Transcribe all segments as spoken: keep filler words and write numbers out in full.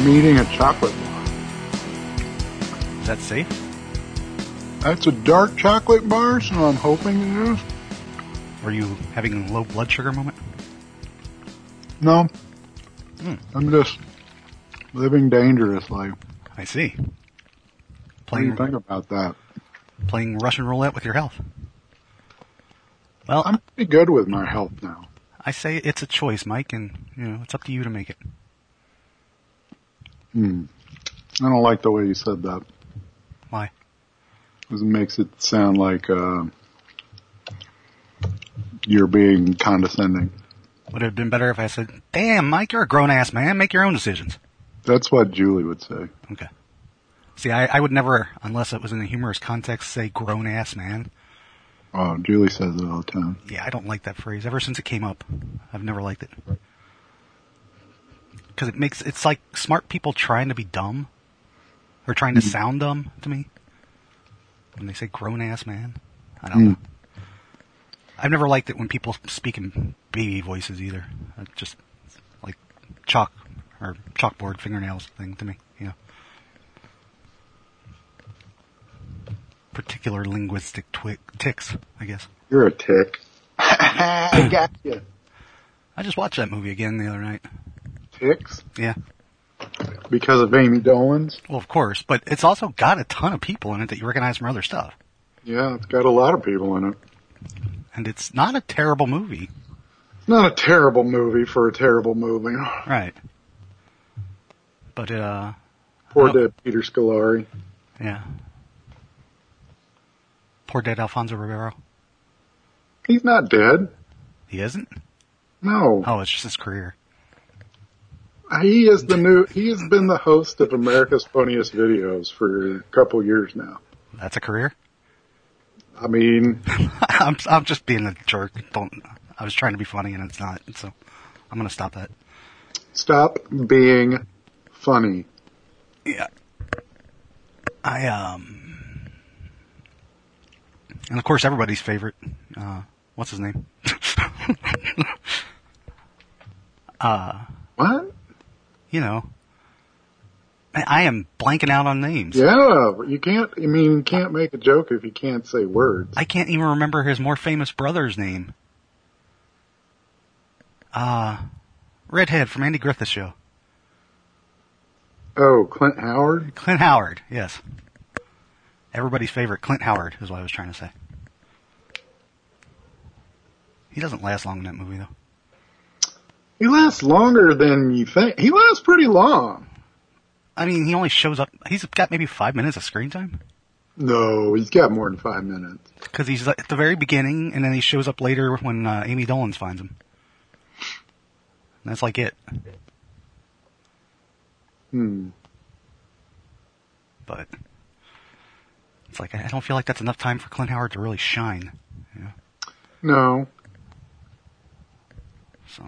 I'm eating a chocolate bar. Is that safe? That's a dark chocolate bar, so I'm hoping it is. Were you having a low blood sugar moment? No. Hmm. I'm just living dangerously. I see. What do you think about that? Playing Russian roulette with your health. Well, I'm pretty good with my health now. I say it's a choice, Mike, and you know it's up to you to make it. Hmm. I don't like the way you said that. Why? Because it makes it sound like uh, you're being condescending. Would it have been better if I said, "Damn, Mike, you're a grown-ass man. Make your own decisions." That's what Julie would say. Okay. See, I, I would never, unless it was in a humorous context, say grown-ass man. Oh, Julie says it all the time. Yeah, I don't like that phrase. Ever since it came up, I've never liked it. Because it makes, it's like smart people trying to be dumb. Or trying to mm. sound dumb to me. When they say grown-ass man. I don't mm. know. I've never liked it when people speak in baby voices either. It's just like chalk or chalkboard fingernails thing to me, you know. Particular linguistic twi- ticks, I guess. You're a tick. I got you. I just watched that movie again the other night. Ticks? Yeah. Because of Amy Dolenz? Well, of course, but it's also got a ton of people in it that you recognize from other stuff. Yeah, it's got a lot of people in it. And it's not a terrible movie. It's not a terrible movie for a terrible movie. Right. But, uh... Poor dead Peter Scolari. Yeah. Poor dead Alfonso Ribeiro. He's not dead. He isn't? No. Oh, it's just his career. He is the new, he has been the host of America's Funniest Videos for a couple years now. That's a career? I mean... I'm, I'm just being a jerk. Don't, I was trying to be funny and it's not, so I'm gonna stop that. Stop being funny. Yeah. I, um... And of course everybody's favorite, uh, what's his name? uh... What? You know. I am blanking out on names. Yeah, you can't, I mean, you can't make a joke if you can't say words. I can't even remember his more famous brother's name. Uh, Redhead from Andy Griffith's Show. Oh, Clint Howard? Clint Howard, yes. Everybody's favorite, Clint Howard, is what I was trying to say. He doesn't last long in that movie, though. He lasts longer than you think. He lasts pretty long. I mean, he only shows up, he's got maybe five minutes of screen time? No, he's got more than five minutes. Because he's at the very beginning, and then he shows up later when uh, Amy Dolenz finds him. And that's like it. Hmm. But it's like, I don't feel like that's enough time for Clint Howard to really shine. You know? No. So.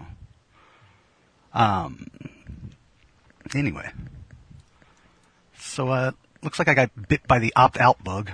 Um. Anyway. So, uh, looks like I got bit by the opt-out bug.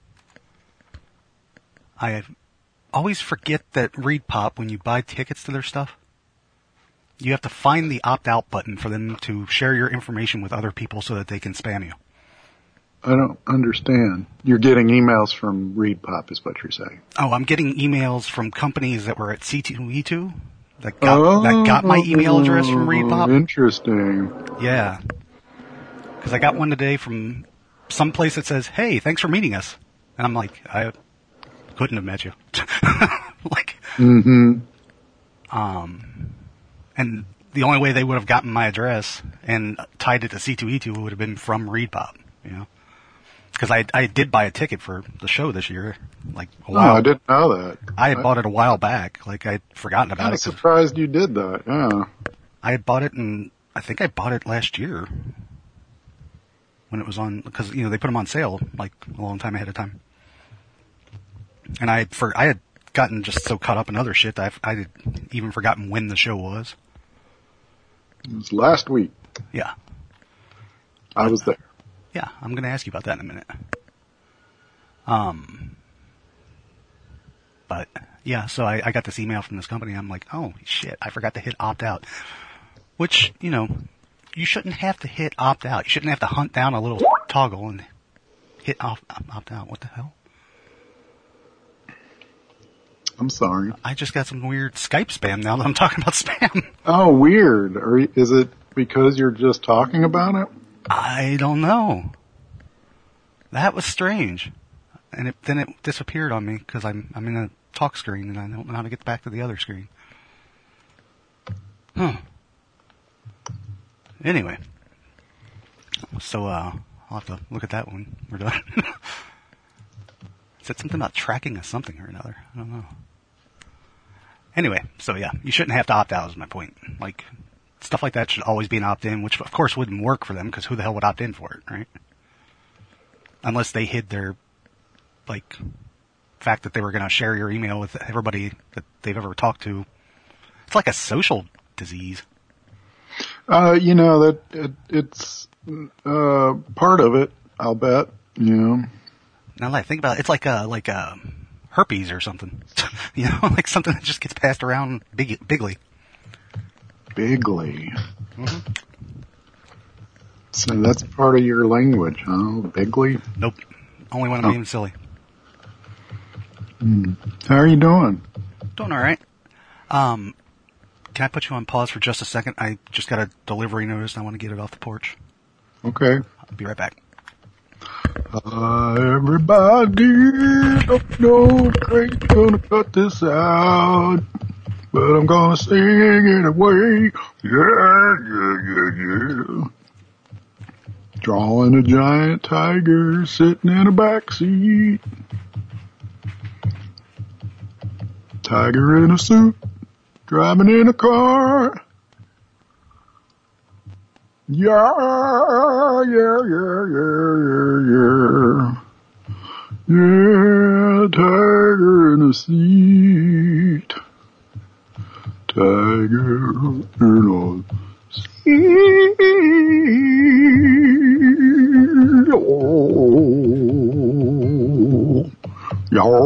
I always forget that ReedPop, when you buy tickets to their stuff, you have to find the opt-out button for them to share your information with other people so that they can spam you. I don't understand. You're getting emails from ReedPop is what you're saying. Oh, I'm getting emails from companies that were at C two E two that got, oh, that got my email address from ReedPop. Interesting. Yeah. Because I got one today from some place that says, "Hey, thanks for meeting us." And I'm like, I couldn't have met you. like, mm-hmm. um, and the only way they would have gotten my address and tied it to C two E two would have been from ReedPop, you know? Because I I did buy a ticket for the show this year, like a while. Oh, I didn't know that. I had I, bought it a while back. Like I'd forgotten about I'm it. surprised you did that. Yeah. I had bought it, and I think I bought it last year when it was on, because you know they put them on sale like a long time ahead of time. And I for I had gotten just so caught up in other shit that I I had even forgotten when the show was. It was last week. Yeah. I was there. Yeah, I'm going to ask you about that in a minute. Um, but yeah, so I, I got this email from this company. I'm like, oh shit, I forgot to hit opt out, which, you know, you shouldn't have to hit opt out. You shouldn't have to hunt down a little toggle and hit off, opt out. What the hell? I'm sorry. I just got some weird Skype spam now that I'm talking about spam. Oh, weird. Or is it because you're just talking about it? I don't know. That was strange. And it, then it disappeared on me because I'm, I'm in a talk screen and I don't know how to get back to the other screen. Huh. Anyway. So, uh, I'll have to look at that when we're done. Said something about tracking of something or another. I don't know. Anyway, so yeah, you shouldn't have to opt out is my point. Like, stuff like that should always be an opt-in, which of course wouldn't work for them because who the hell would opt in for it, right? Unless they hid their, like, fact that they were going to share your email with everybody that they've ever talked to. It's like a social disease. Uh, you know, that it, it's uh part of it, I'll bet, you know. Now that I think about it, it's like a, like a herpes or something. You know, like something that just gets passed around big, bigly. Bigly. Mm-hmm. So that's part of your language, huh? Bigly? Nope. Only when I'm oh. being silly. Mm. How are you doing? Doing alright. Um, can I put you on pause for just a second? I just got a delivery notice and I want to get it off the porch. Okay. I'll be right back. Uh, everybody, don't know Craig's gonna cut this out, but I'm gonna sing it away. Yeah, yeah, yeah, yeah. Drawing a giant tiger sitting in a backseat. Tiger in a suit, driving in a car. Yeah, yeah, yeah, yeah, yeah, yeah. Yeah, tiger in a seat. Tiger in a seat. Oh, yeah.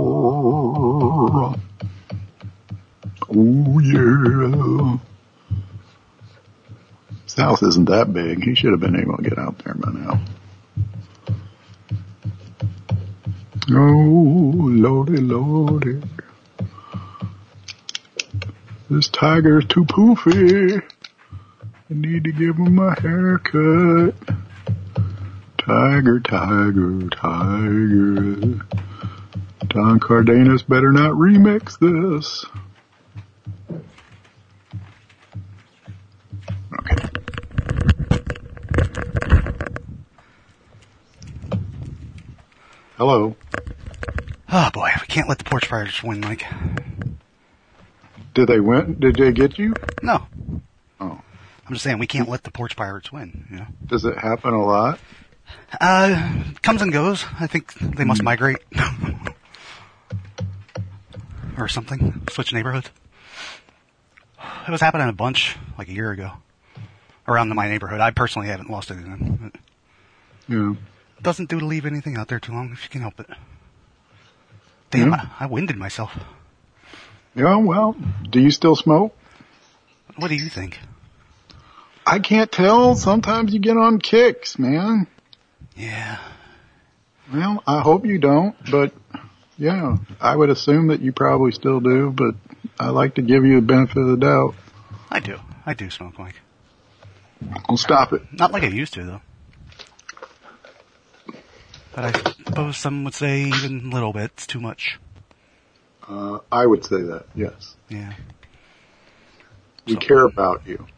Oh, yeah. His house isn't that big. He should have been able to get out there by now. Oh, lordy, lordy. This tiger's too poofy. I need to give him a haircut. Tiger, tiger, tiger. Don Cardenas better not remix this. Okay. Hello. Oh boy, we can't let the porch pirates win, Mike. Did they win? Did they get you? No. Oh. I'm just saying we can't let the porch pirates win, you know. Does it happen a lot? Uh, comes and goes. I think they must migrate. Or something. Switch neighborhoods. It was happening a bunch, like a year ago. Around my neighborhood. I personally haven't lost anything. Yeah. It doesn't do to leave anything out there too long if you can help it. Damn, Yeah. I, I winded myself. Yeah, well, do you still smoke? What do you think? I can't tell. Sometimes you get on kicks, man. Yeah. Well, I hope you don't, but yeah, I would assume that you probably still do, but I like to give you the benefit of the doubt. I do. I do smoke, Mike. I'll stop it. Not like I used to, though. But I suppose some would say even a little bit's too much. Uh, I would say that, yes. Yeah. We So- care about you.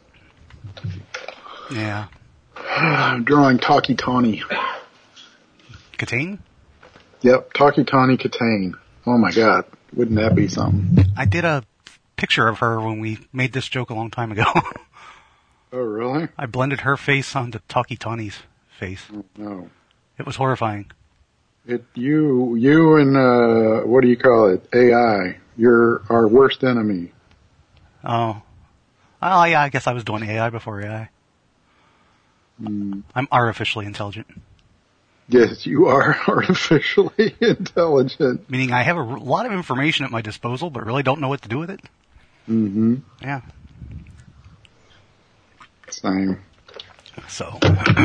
Yeah. I'm drawing Takitani. Katane? Yep, Takitani Katane. Oh my god, wouldn't that be something? I did a picture of her when we made this joke a long time ago. Oh really? I blended her face onto Takitani's face. Oh, no. It was horrifying. It, you, you and, uh, what do you call it? A I. You're our worst enemy. Oh. Oh, yeah, I guess I was doing A I before A I. Mm. I'm artificially intelligent. Yes, you are artificially intelligent. Meaning I have a r- lot of information at my disposal, but really don't know what to do with it. Mm-hmm. Yeah. Same. So.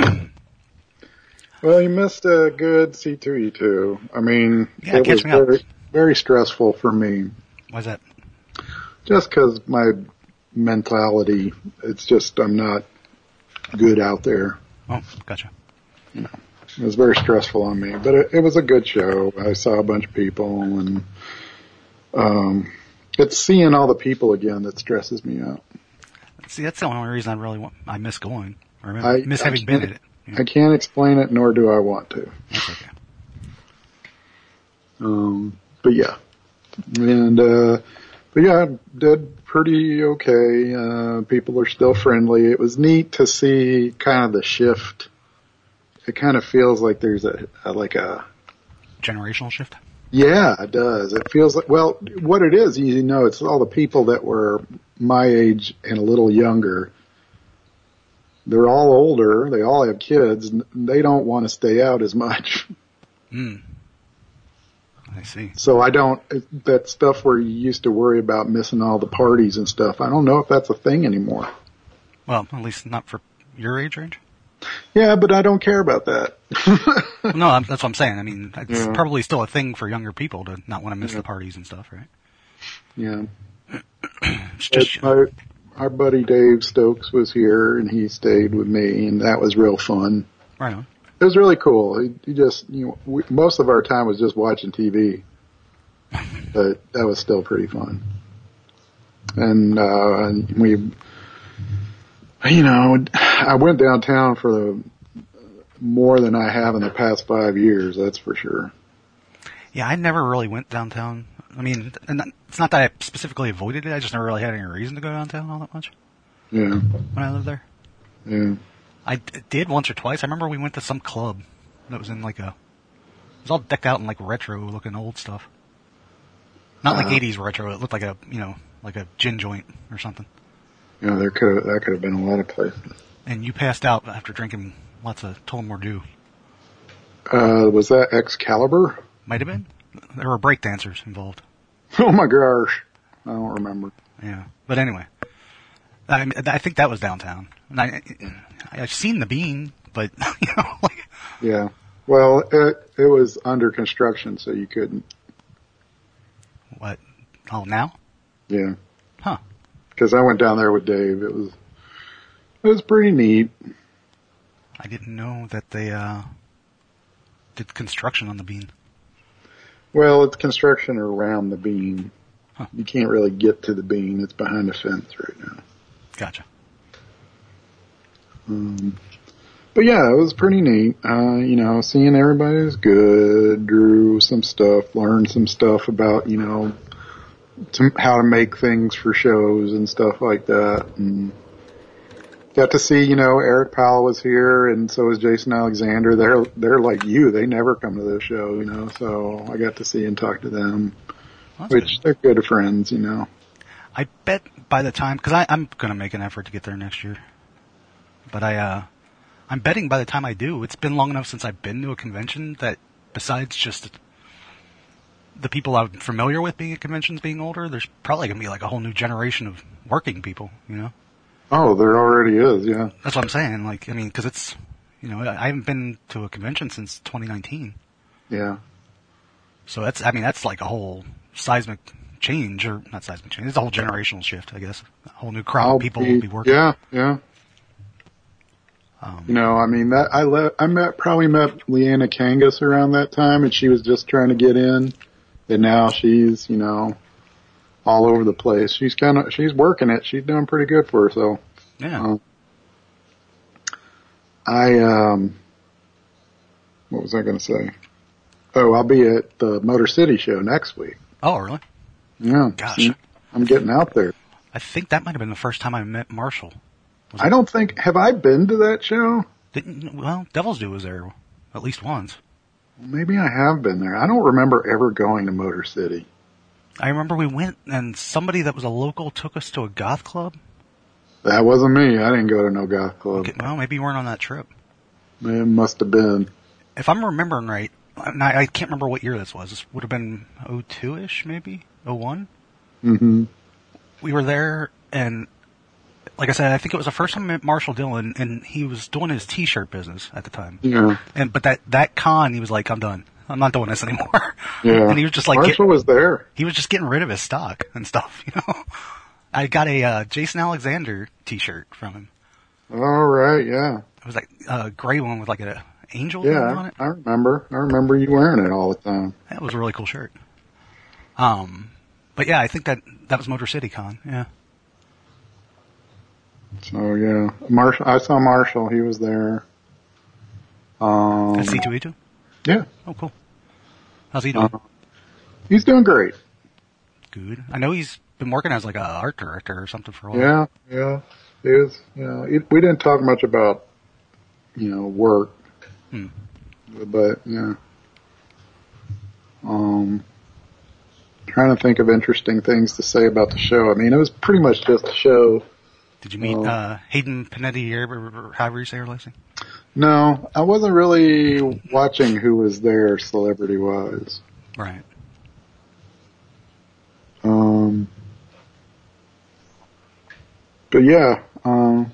Well, you missed a good C two E two. I mean, yeah, it catch was me up. very, very stressful for me. Why's that? Just because my mentality, it's just, I'm not good out there. Oh, gotcha. You know, it was very stressful on me, but it, it was a good show. I saw a bunch of people, and um, it's seeing all the people again that stresses me out. See, that's the only reason I really want, I miss going, or I miss I having been can't- at it. Yeah. I can't explain it, nor do I want to. That's okay. Um, but yeah, and uh, but yeah, did pretty okay. Uh, people are still friendly. It was neat to see kind of the shift. It kind of feels like there's a, a like a Generational shift? yeah, it does. It feels like well, what it is, you know, it's all the people that were my age and a little younger. They're all older. They all have kids. And they don't want to stay out as much. Hmm. I see. So I don't, that stuff where you used to worry about missing all the parties and stuff, I don't know if that's a thing anymore. Well, at least not for your age range. Yeah, but I don't care about that. Well, no, I'm- that's what I'm saying. I mean, it's Yeah. probably still a thing for younger people to not want to miss Yeah. the parties and stuff, right? Yeah. It's just, Our, our buddy Dave Stokes was here and he stayed with me and that was real fun. right on. It was really cool. He, he just, you know, we, most of our time was just watching T V, but that was still pretty fun. And, uh, and we, you know, I went downtown for the, more than I have in the past five years, that's for sure. Yeah, I never really went downtown. I mean, and that- it's not that I specifically avoided it. I just never really had any reason to go downtown all that much Yeah, when I lived there. yeah. I d- did once or twice. I remember we went to some club that was in like a, it was all decked out in like retro looking old stuff. Not like Uh-huh. eighties retro. It looked like a, you know, like a gin joint or something. You know, there could that could have been a lot of places. And you passed out after drinking lots of Tullamore Dew. Uh, was that Excalibur? Might have been. There were break dancers involved. Oh my gosh. I don't remember. Yeah. But anyway, I, mean, I think that was downtown. And I, I've seen the Bean, but you know, like, Yeah. Well, it, it was under construction, so you couldn't. what? Oh, now? Yeah. Huh. Because I went down there with Dave. It was, it was pretty neat. I didn't know that they uh, did construction on the Bean. Well, it's construction around the bean. Huh. You can't really get to the bean. It's behind a fence right now. Gotcha. Um, but yeah, it was pretty neat. Uh, you know, seeing everybody was good, drew some stuff, learned some stuff about, you know, to, how to make things for shows and stuff like that. And got to see, you know, Eric Powell was here and so was Jason Alexander. They're, they're like you. They never come to this show, you know, so I got to see and talk to them, Well, that's which good. they're good friends, you know. I bet by the time, because I'm going to make an effort to get there next year. But I, uh, I'm betting by the time I do, it's been long enough since I've been to a convention that besides just the people I'm familiar with being at conventions being older, there's probably going to be like a whole new generation of working people, you know? Oh, there already is, yeah. That's what I'm saying. Like, I mean, because it's, you know, I haven't been to a convention since twenty nineteen. Yeah. So that's, I mean, that's like a whole seismic change, or not seismic change. It's a whole generational shift, I guess. A whole new crowd I'll of people will be working. Yeah, yeah. Um, You know, I mean, that I le- I met probably met Leanna Kangas around that time, and she was just trying to get in, and now she's, you know, all over the place. She's kind of she's working it. She's doing pretty good for herself. yeah. Uh, I um, what was I going to say? Oh, I'll be at the Motor City show next week. Oh, really? Yeah, Gosh. see, I'm getting out there. I think that might have been the first time I met Marshall. Was I it- don't think have I been to that show? Didn't, well, Devil's Due was there at least once. Maybe I have been there. I don't remember ever going to Motor City. I remember we went and somebody that was a local took us to a goth club. That wasn't me. I didn't go to no goth club. Okay, well, maybe you weren't on that trip. It must have been. If I'm remembering right, and I, I can't remember what year this was. This would have been oh two-ish, maybe? oh one? hmm We were there, and like I said, I think it was the first time I met Marshall Dillon, and he was doing his T-shirt business at the time. Yeah. And but that that con, he was like, "I'm done. I'm not doing this anymore." Yeah. And he was just like, Marshall get, was there. He was just getting rid of his stock and stuff. You know, I got a uh, Jason Alexander T-shirt from him. All right. Yeah. It was like a gray one with like an angel Yeah, on it. I remember. I remember you wearing it all the time. That was a really cool shirt. Um, but yeah, I think that that was Motor City Con. Yeah. So yeah, Marshall. I saw Marshall. He was there. Um, At C two E two? Yeah. Oh, cool. How's he doing? Uh, he's doing great. Good. I know he's been working as like a art director or something for a while. Yeah, yeah. He is. You know, it, we didn't talk much about, you know, work, Hmm. but yeah. Um, trying to think of interesting things to say about the show. I mean, it was pretty much just a show. Did you meet Um, uh, Hayden Panettiere, or however you say her last name? No, I wasn't really watching who was there celebrity-wise. Right. Um, but yeah, um,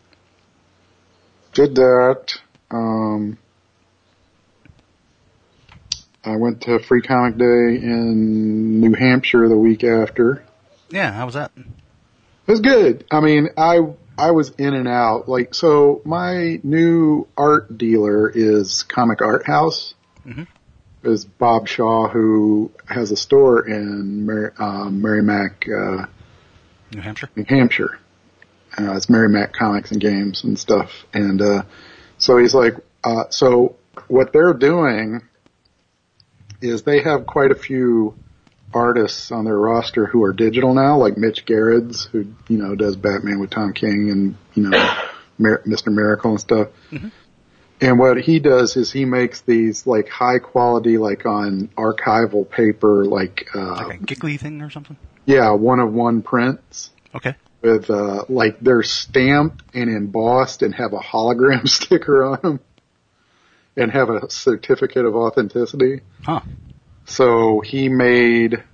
did that. Um, I went to Free Comic Day in New Hampshire the week after. Yeah, how was that? It was good. I mean, I I was in and out. Like, so my new art dealer is Comic Art House. Mm-hmm. Is Bob Shaw, who has a store in Mer- uh, Merrimack, uh, New Hampshire? New Hampshire. Uh, it's Merrimack Comics and Games and stuff. And uh, so he's like, uh, so what they're doing is they have quite a few artists on their roster who are digital now, like Mitch Gerrits, who, you know, does Batman with Tom King and, you know, Mir- Mister Miracle and stuff. Mm-hmm. And what he does is he makes these like high quality, like on archival paper, like, uh, Like a giggly thing or something? yeah, one of one prints Okay. with, uh, like they're stamped and embossed and have a hologram sticker on them and have a certificate of authenticity. Huh. So he made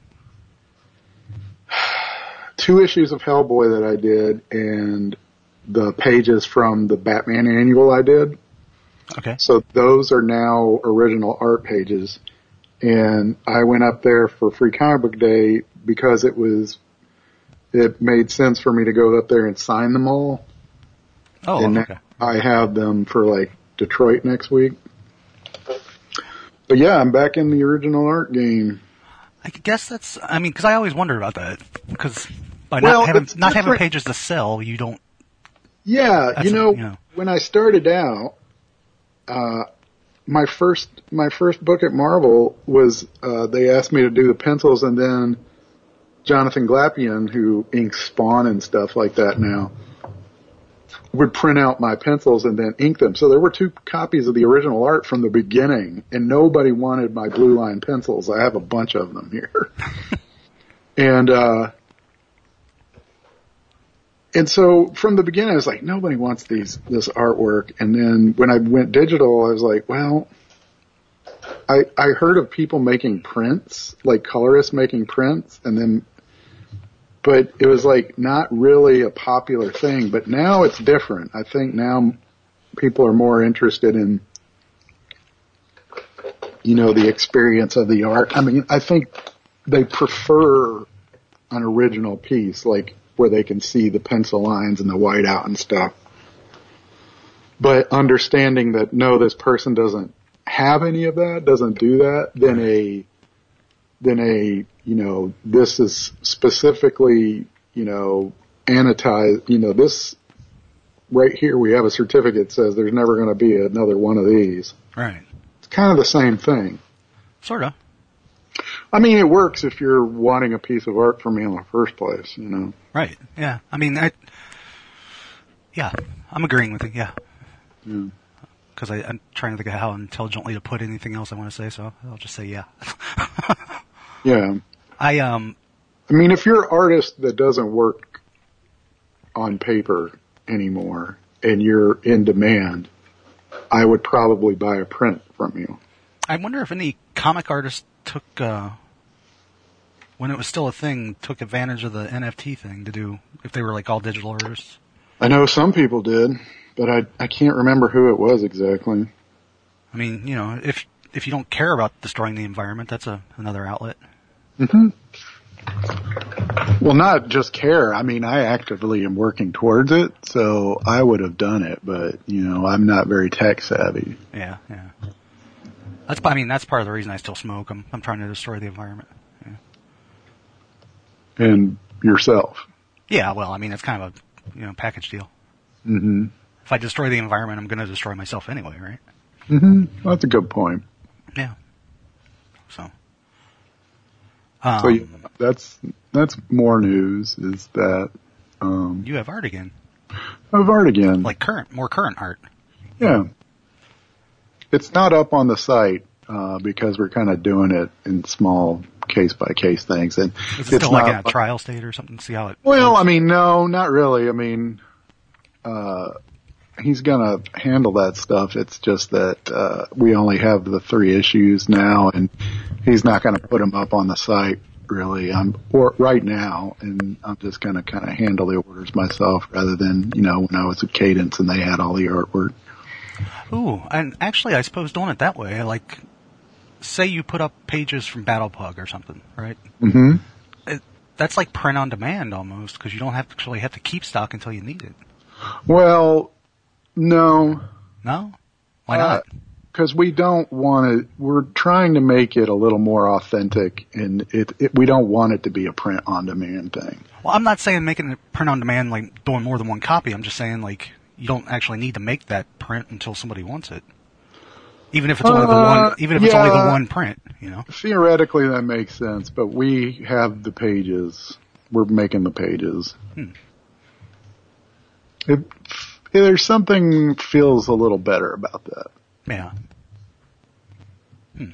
two issues of Hellboy that I did and the pages from the Batman annual I did. Okay. So those are now original art pages. And I went up there for Free Comic Book Day because it was, it made sense for me to go up there and sign them all. Oh, and okay. I have them for like Detroit next week. But yeah, I'm back in the original art game. I guess that's, I mean, because I always wondered about that. Because by Well, not having it's not having different. pages to sell, you don't. Yeah, That's you know, a- you know. when I started out, uh, my first, my first book at Marvel was, uh, they asked me to do the pencils and then Jonathan Glapion, who inks Spawn and stuff like that now, would print out my pencils and then ink them. So there were two copies of the original art from the beginning and nobody wanted my blue line pencils. I have a bunch of them here. and, uh, And so from the beginning, I was like, nobody wants these, this artwork. And then when I went digital, I was like, well, I, I heard of people making prints, like colorists making prints, and then, but it was like not really a popular thing. But now it's different. I think now people are more interested in, you know, the experience of the art. I mean, I think they prefer an original piece, like, where they can see the pencil lines and the whiteout and stuff. But understanding that, no, this person doesn't have any of that, doesn't do that, then a, then a, you know, this is specifically, you know, annotized, you know, this, right here we have a certificate that says there's never going to be another one of these. Right. It's kind of the same thing. Sort of. I mean, it works if you're wanting a piece of art from me in the first place, you know. Right. Yeah. I mean, I. Yeah, I'm agreeing with you. Yeah. Yeah. Because I'm trying to think of how intelligently to put anything else I want to say, so I'll just say yeah. Yeah. I um. I mean, if you're an artist that doesn't work on paper anymore and you're in demand, I would probably buy a print from you. I wonder if any comic artists took, uh, when it was still a thing, took advantage of the N F T thing to do, if they were like all digital artists. I know some people did, but I I can't remember who it was exactly. I mean, you know, if if you don't care about destroying the environment, that's a another outlet. Mm-hmm. Well, not just care. I mean, I actively am working towards it, so I would have done it, but, you know, I'm not very tech savvy. Yeah, yeah. That's, I mean, that's part of the reason I still smoke. I'm, I'm trying to destroy the environment. Yeah. And yourself. Yeah, well, I mean, it's kind of a, you know, package deal. Mm-hmm. If I destroy the environment, I'm going to destroy myself anyway, right? Mm-hmm. That's a good point. Yeah. So. Um, so yeah, that's that's more news. Is that um, you have art again? I have art again, like current, more current art. Yeah, it's not up on the site uh, because we're kind of doing it in small case by case things, and is it it's still not, like in a trial state or something? See how it. Well, works? I mean, no, not really. I mean, uh, he's gonna handle that stuff. It's just that uh, we only have the three issues now, and he's not going to put them up on the site really. I'm or right now, and I'm just going to kind of handle the orders myself rather than you know when I was at Cadence and they had all the artwork. Ooh, and actually, I suppose doing it that way, like, say you put up pages from Battle Pug or something, right? Mm-hmm. It, that's like print on demand almost, because you don't have to actually have to keep stock until you need it. Well, no. No? Why not? Because uh, we don't want to. We're trying to make it a little more authentic, and it, it we don't want it to be a print on demand thing. Well, I'm not saying making it print on demand, like doing more than one copy. I'm just saying, like, you don't actually need to make that print until somebody wants it. Even if it's only uh, the one, even if yeah, it's only the one print, you know. Theoretically, that makes sense, but we have the pages. We're making the pages. Hmm. It, there's something feels a little better about that. Yeah. Hmm.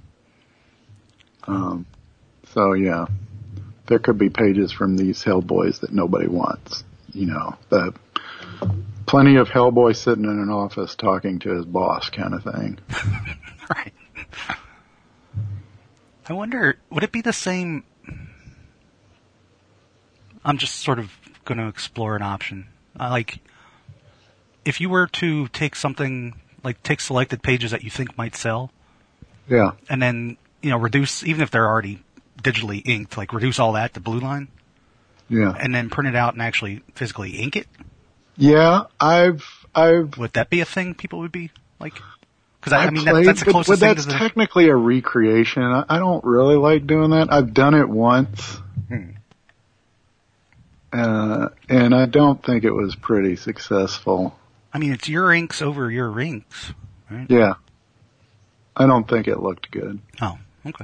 Um. So yeah, there could be pages from these Hellboys that nobody wants. You know, the plenty of Hellboy sitting in an office talking to his boss kind of thing. Right. I wonder, would it be the same? I'm just sort of going to explore an option. Uh, like, if you were to take something, like take selected pages that you think might sell. Yeah. And then, you know, reduce, even if they're already digitally inked, like reduce all that to blue line. Yeah. And then print it out and actually physically ink it. Yeah, I've, I've. Would that be a thing people would be like? Because I, I, I mean, played, that, that's the but, closest but thing that's to the. technically a recreation. I, I don't really like doing that. I've done it once. Hmm. Uh, and I don't think it was pretty successful. I mean, it's your inks over your inks, right? Yeah. I don't think it looked good. Oh, okay.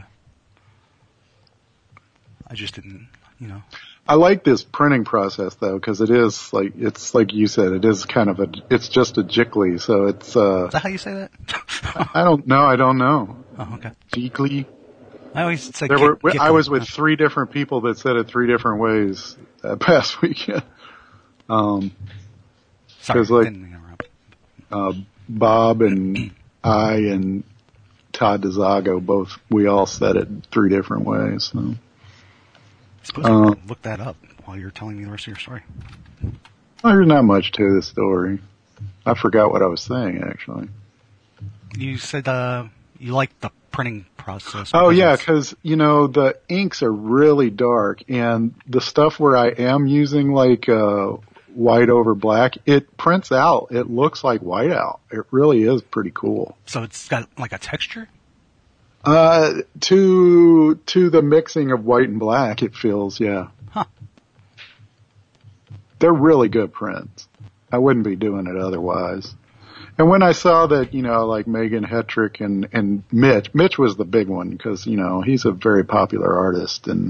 I just didn't, you know. I like this printing process though, because it is like, it's like you said, it is kind of a, it's just a jiggly, so it's, uh. Is that how you say that? I don't know, I don't know. Oh, okay. Jiggly. I always say There get, were, get I was them. with three different people that said it three different ways that past weekend. Um, Sorry, cause like, didn't interrupt. uh, Bob and I and Todd DeZago both, we all said it three different ways, so. I suppose I could look that up while you're telling me the rest of your story. Well, there's not much to the story. I forgot what I was saying, actually. You said uh, you like the printing process. Oh, yeah, it's- because, you know, the inks are really dark, and the stuff where I am using, like, uh, white over black, it prints out. It looks like whiteout. It really is pretty cool. So it's got like a texture? Uh, to, to the mixing of white and black, it feels, yeah. Huh. They're really good prints. I wouldn't be doing it otherwise. And when I saw that, you know, like Megan Hetrick and, and Mitch, Mitch was the big one because, you know, he's a very popular artist and,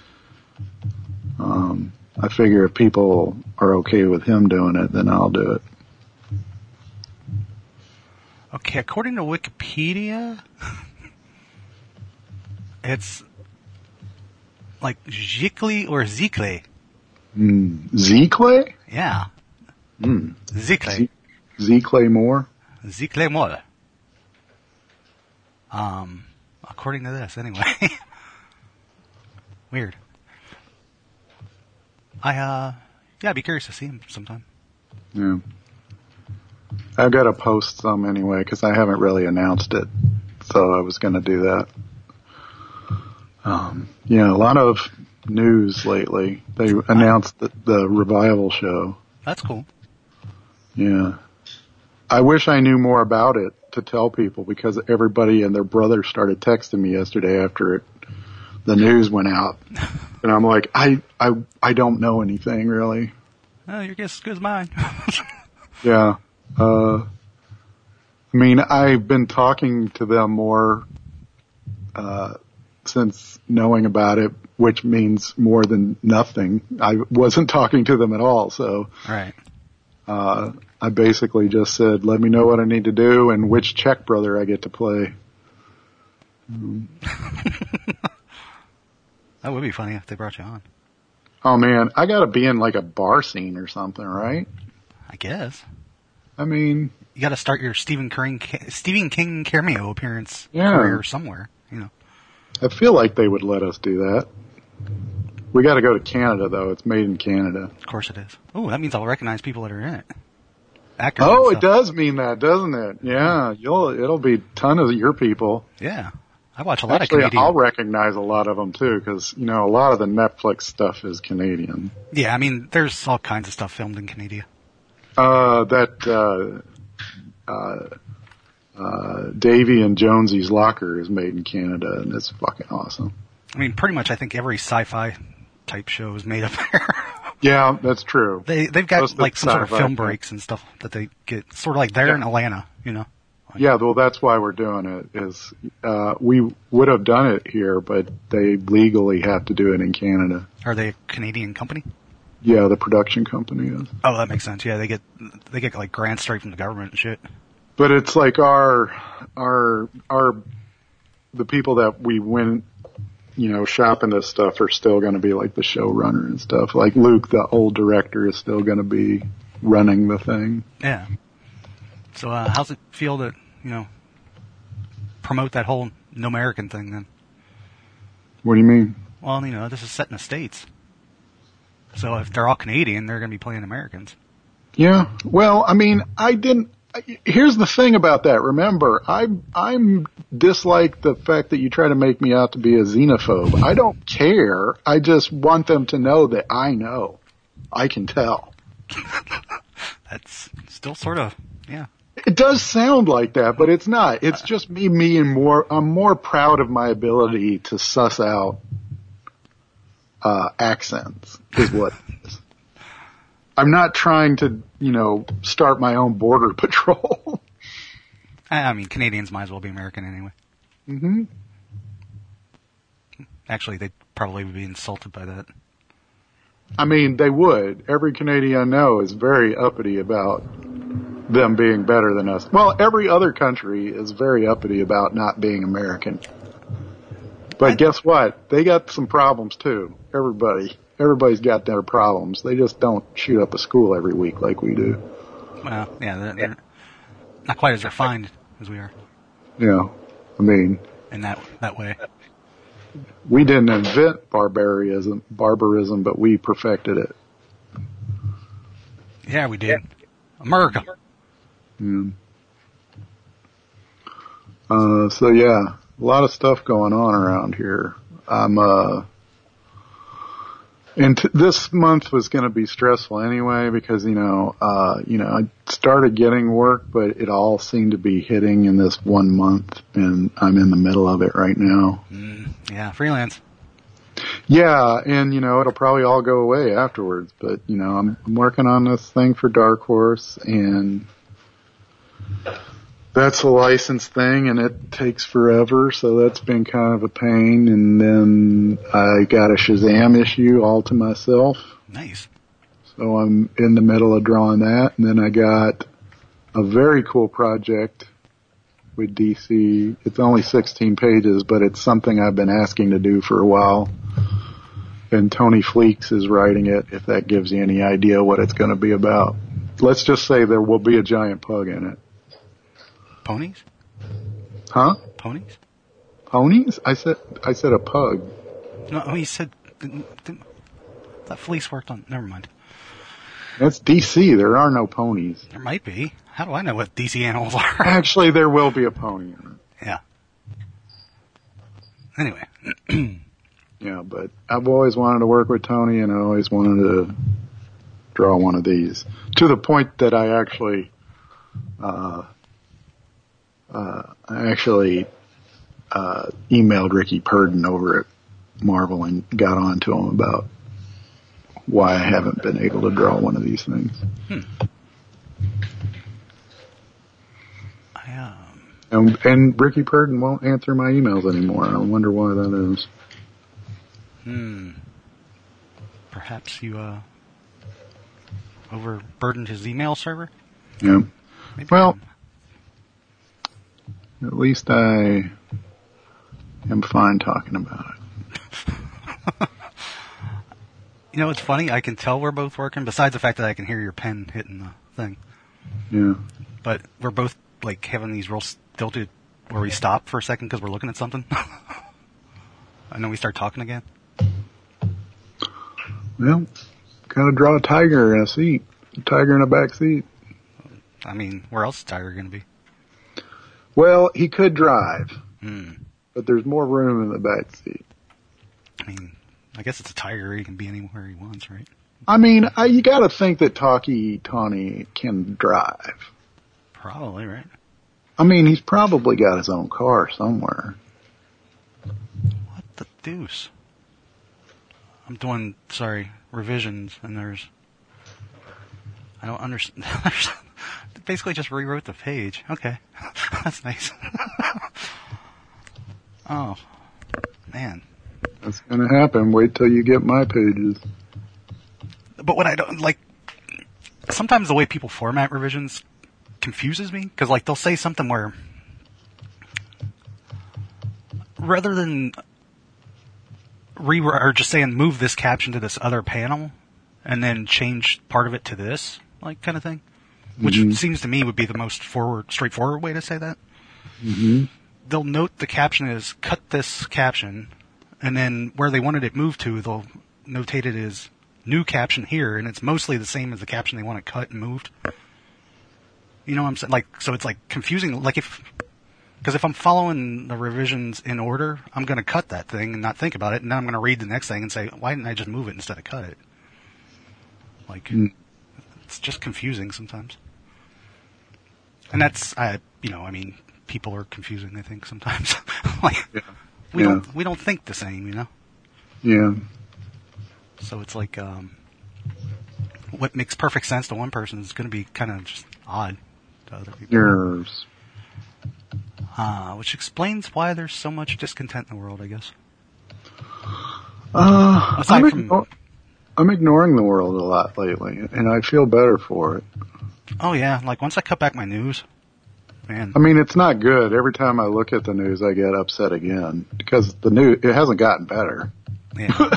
um, I figure if people are okay with him doing it, then I'll do it. Okay, according to Wikipedia, it's like Zikli or Zikle. Mm. Z-Clay? Yeah. Mm. Zikle. Z- Z-Clay Moore? Zikle Moore. Um, according to this, anyway. Weird. I, uh, yeah, I'd be curious to see him sometime. Yeah. I've got to post some anyway because I haven't really announced it, so I was going to do that. Um, yeah, a lot of news lately. They announced the, the revival show. That's cool. Yeah. I wish I knew more about it to tell people because everybody and their brother started texting me yesterday after it, the news went out. And I'm like, I, I, I don't know anything really. Oh, your guess is as good as mine. Yeah. Uh, I mean, I've been talking to them more, uh, since knowing about it, which means more than nothing. I wasn't talking to them at all, so. Right. Uh, I basically just said, let me know what I need to do and which Czech brother I get to play. Um, that would be funny if they brought you on. Oh man, I gotta be in like a bar scene or something, right? I guess. I mean. You gotta start your Stephen King, Stephen King cameo appearance yeah. career somewhere, you know. I feel like they would let us do that. We gotta go to Canada though, it's made in Canada. Of course it is. Oh, that means I'll recognize people that are in it. Actors. Oh, it does mean that, doesn't it? Yeah, you'll, it'll be a ton of your people. Yeah. I watch a lot Actually, of Canadian. I'll recognize a lot of them too, because, you know, a lot of the Netflix stuff is Canadian. Yeah, I mean, there's all kinds of stuff filmed in Canada. Uh, that, uh, uh, uh, Davy and Jonesy's Locker is made in Canada, and it's fucking awesome. I mean, pretty much I think every sci-fi type show is made up there. Yeah, that's true. They, they've got Most like some sort of film thing. breaks and stuff that they get, sort of like there yeah. in Atlanta, you know? Like, yeah, well, that's why we're doing it, is, uh, we would have done it here, but they legally have to do it in Canada. Are they a Canadian company? Yeah, the production company is. Oh, that makes sense. Yeah, they get, they get like grants straight from the government and shit. But it's like our, our, our, the people that we went, you know, shopping this stuff are still going to be like the showrunner and stuff. Like Luke, the old director, is still going to be running the thing. Yeah. So, uh, how's it feel to, you know, promote that whole no American thing then? What do you mean? Well, you know, this is set in the States. So if they're all Canadian, they're going to be playing Americans. Yeah. Well, I mean, I didn't, here's the thing about that. Remember, I, I'm dislike the fact that you try to make me out to be a xenophobe. I don't care. I just want them to know that I know. I can tell. That's still sort of, yeah. It does sound like that, but it's not. It's just me being more, I'm more proud of my ability to suss out, uh, accents is what it is. I'm not trying to, you know, start my own border patrol. I mean, Canadians might as well be American anyway. Mm-hmm. Actually, they'd probably be insulted by that. I mean, they would. Every Canadian I know is very uppity about them being better than us. Well, every other country is very uppity about not being American. But I, guess what? They got some problems too. Everybody. Everybody's got their problems. They just don't shoot up a school every week like we do. Well, yeah, they're, they're not quite as refined as we are. Yeah, I mean, in that that way. We didn't invent barbarism, barbarism, but we perfected it. Yeah, we did. America. Yeah. Uh, so yeah, a lot of stuff going on around here. I'm, uh, And t- this month was going to be stressful anyway because, you know, uh, you know, I started getting work, but it all seemed to be hitting in this one month, and I'm in the middle of it right now. Mm, yeah, freelance. Yeah, and, you know, it'll probably all go away afterwards, but, you know, I'm, I'm working on this thing for Dark Horse, and that's a license thing, and it takes forever, so that's been kind of a pain. And then I got a Shazam issue all to myself. Nice. So I'm in the middle of drawing that. And then I got a very cool project with D C. It's only sixteen pages, but it's something I've been asking to do for a while. And Tony Fleeks is writing it, if that gives you any idea what it's going to be about. Let's just say there will be a giant pug in it. Ponies? Huh? Ponies? Ponies? I said I said a pug. No, he said didn't, didn't, that Fleece worked on. Never mind. That's D C. There are no ponies. There might be. How do I know what D C animals are? Actually, there will be a pony in it. Yeah. Anyway. Yeah, but I've always wanted to work with Tony, and I always wanted to draw one of these. To the point that I actually, uh, uh, I actually, uh, emailed Ricky Purdon over at Marvel and got on to him about why I haven't been able to draw one of these things. Hmm. I, um... And, and Ricky Purdon won't answer my emails anymore. I wonder why that is. Hmm. Perhaps you, uh, overburdened his email server? Yeah. Maybe well, I'm... at least I am fine talking about it. You know, it's funny. I can tell we're both working, besides the fact that I can hear your pen hitting the thing. Yeah. But we're both, like, having these real stilted, where we stop for a second because we're looking at something. And then we start talking again. Well, gotta draw a tiger in a seat. A tiger in a back seat. I mean, where else is Tiger going to be? Well, he could drive. Hmm. But there's more room in the back seat. I mean, I guess it's a tiger. He can be anywhere he wants, right? I mean, I, you gotta think that Talkie Tawny can drive. Probably, right? I mean, he's probably got his own car somewhere. What the deuce? I'm doing, sorry, revisions, and there's... I don't understand. Basically just rewrote the page. Okay. That's nice. Oh, man. That's gonna happen. Wait till you get my pages. But what I don't, like, sometimes the way people format revisions confuses me, because, like, they'll say something where, rather than re or just saying move this caption to this other panel, and then change part of it to this, like, kind of thing, which mm-hmm. seems to me would be the most forward, straightforward way to say that. Mm-hmm. They'll note the caption is cut this caption, and then where they wanted it moved to, they'll notate it as new caption here, and it's mostly the same as the caption they want to cut and moved. You know what I'm saying? Like, so it's like confusing. Like if, because if I'm following the revisions in order, I'm going to cut that thing and not think about it, and then I'm going to read the next thing and say, why didn't I just move it instead of cut it? Like, mm. It's just confusing sometimes. And that's, I, you know, I mean, people are confusing, I think, sometimes. Like, yeah. we yeah. don't, we don't think the same, you know? Yeah. So it's like, um, what makes perfect sense to one person is going to be kind of just odd to other people. Yes. Uh, which explains why there's so much discontent in the world, I guess. Uh, Aside I'm, from, igno- I'm ignoring the world a lot lately, and I feel better for it. Oh yeah, like once I cut back my news, man. I mean, it's not good. Every time I look at the news, I get upset again because the news, it hasn't gotten better. Yeah.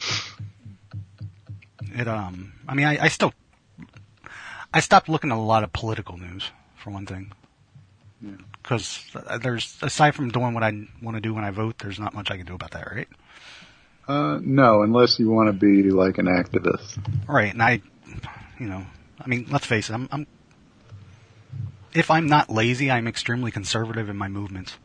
It, um, I mean, I, I still, I stopped looking at a lot of political news, for one thing. Because yeah. there's, aside from doing what I want to do when I vote, there's not much I can do about that, right? Uh, no, unless you want to be like an activist. Right, and I, you know, I mean, let's face it, I'm, I'm, if I'm not lazy, I'm extremely conservative in my movements.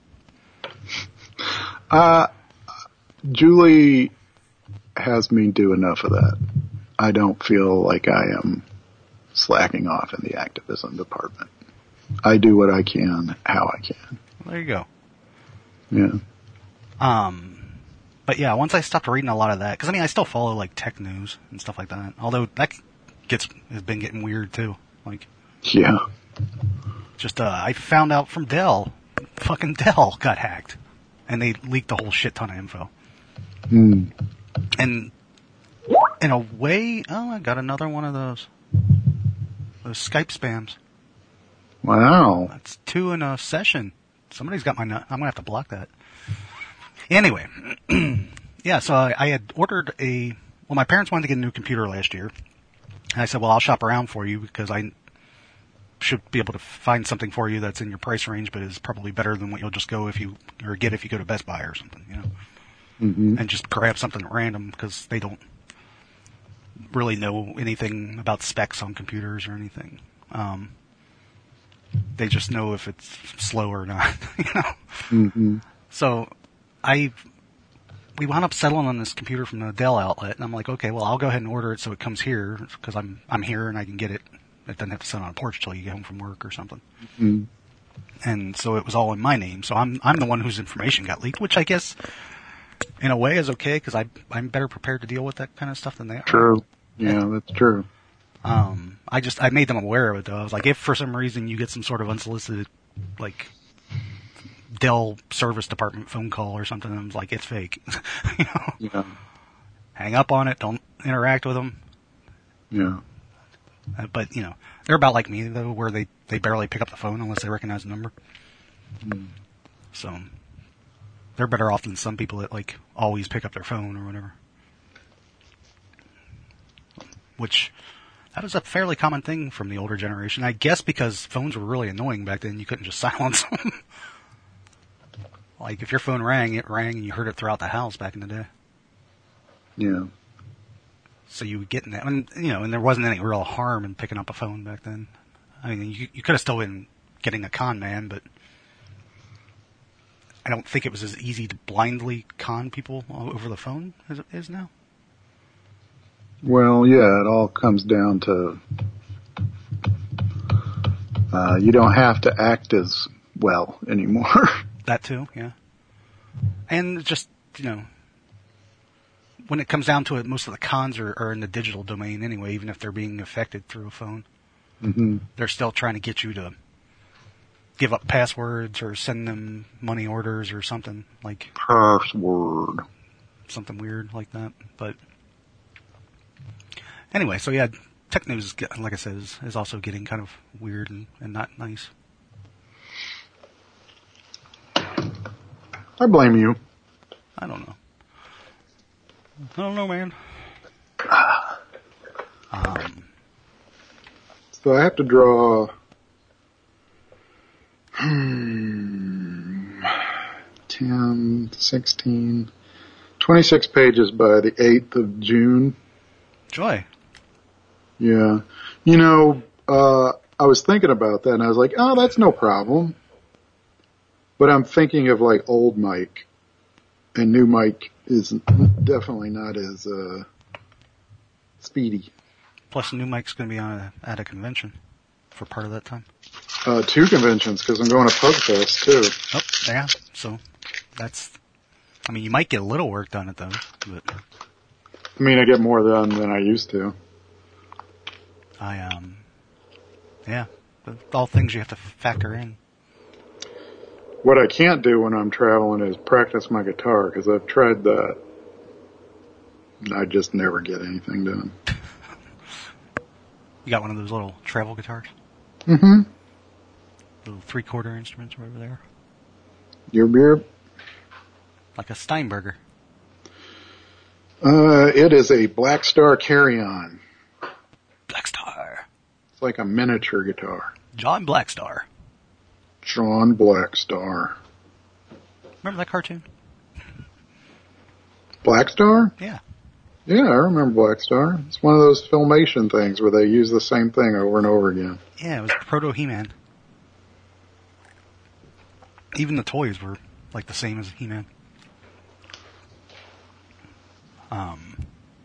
Uh, Julie has me do enough of that. I don't feel like I am slacking off in the activism department. I do what I can, how I can. Well, there you go. Yeah. Um, but yeah, once I stopped reading a lot of that, because I mean, I still follow like tech news and stuff like that. Although that gets has been getting weird too. Like, yeah. Just uh, I found out from Dell, fucking Dell got hacked, and they leaked a whole shit ton of info. Hmm. And in a way, oh, I got another one of those. Those Skype spams. Wow. That's two in a session. Somebody's got my nut. I'm going to have to block that. Anyway. Yeah, so I, I had ordered a... Well, my parents wanted to get a new computer last year. And I said, well, I'll shop around for you because I should be able to find something for you that's in your price range, but is probably better than what you'll just go if you... Or get if you go to Best Buy or something, you know. Mm-hmm. And just grab something at random because they don't... really know anything about specs on computers or anything. Um, they just know if it's slow or not, you know? Mm-hmm. So I, we wound up settling on this computer from the Dell outlet, and I'm like, okay, well, I'll go ahead and order it so it comes here, because I'm, I'm here and I can get it. It doesn't have to sit on a porch till you get home from work or something. Mm-hmm. And so it was all in my name. So I'm, I'm the one whose information got leaked, which I guess in a way is okay, because I, I'm better prepared to deal with that kind of stuff than they are. True. Yeah, that's true. Um, I just, I made them aware of it though. I was like, if for some reason you get some sort of unsolicited, like, Dell service department phone call or something, I was like, it's fake. you know? Yeah. Hang up on it, don't interact with them. Yeah. Uh, but, you know, they're about like me though, where they, they barely pick up the phone unless they recognize the number. Mm. So, they're better off than some people that, like, always pick up their phone or whatever. Which, that was a fairly common thing from the older generation. I guess because phones were really annoying back then, you couldn't just silence them. Like, if your phone rang, it rang and you heard it throughout the house back in the day. Yeah. So you would get in that, and, you know, and there wasn't any real harm in picking up a phone back then. I mean, you, you could have still been getting a con man, but I don't think it was as easy to blindly con people over the phone as it is now. Well, yeah, it all comes down to uh, you don't have to act as well anymore. That too, yeah. And just, you know, when it comes down to it, most of the cons are, are in the digital domain anyway, even if they're being affected through a phone. Mm-hmm. They're still trying to get you to give up passwords or send them money orders or something like password, something weird like that. But anyway, so yeah, tech news, like I said, is, is also getting kind of weird and, and not nice. I blame you. I don't know. I don't know, man. Um, so I have to draw hmm, ten, sixteen, twenty-six pages by the eighth of June. Joy. Yeah. You know, uh, I was thinking about that and I was like, oh, that's no problem. But I'm thinking of like old Mike, and new Mike is definitely not as uh, speedy. Plus, new Mike's going to be on a, at a convention for part of that time. Uh, two conventions because I'm going to Pugfest too. Oh, yeah. So that's. I mean, you might get a little work done at those, but. I mean, I get more done than I used to. I um. Yeah, but all things you have to factor in. What I can't do when I'm traveling is practice my guitar, because I've tried that. I just never get anything done. You got one of those little travel guitars? Mm-hmm. Little three-quarter instruments right over there? Your beer? Like a Steinberger. Uh, it is a Black Star Carry-On. Black Star. It's like a miniature guitar. John Blackstar. John Blackstar. Remember that cartoon? Black Star? Yeah. Yeah, I remember Black Star. It's one of those Filmation things where they use the same thing over and over again. Yeah, it was Proto He-Man. Even the toys were like the same as He-Man. Um,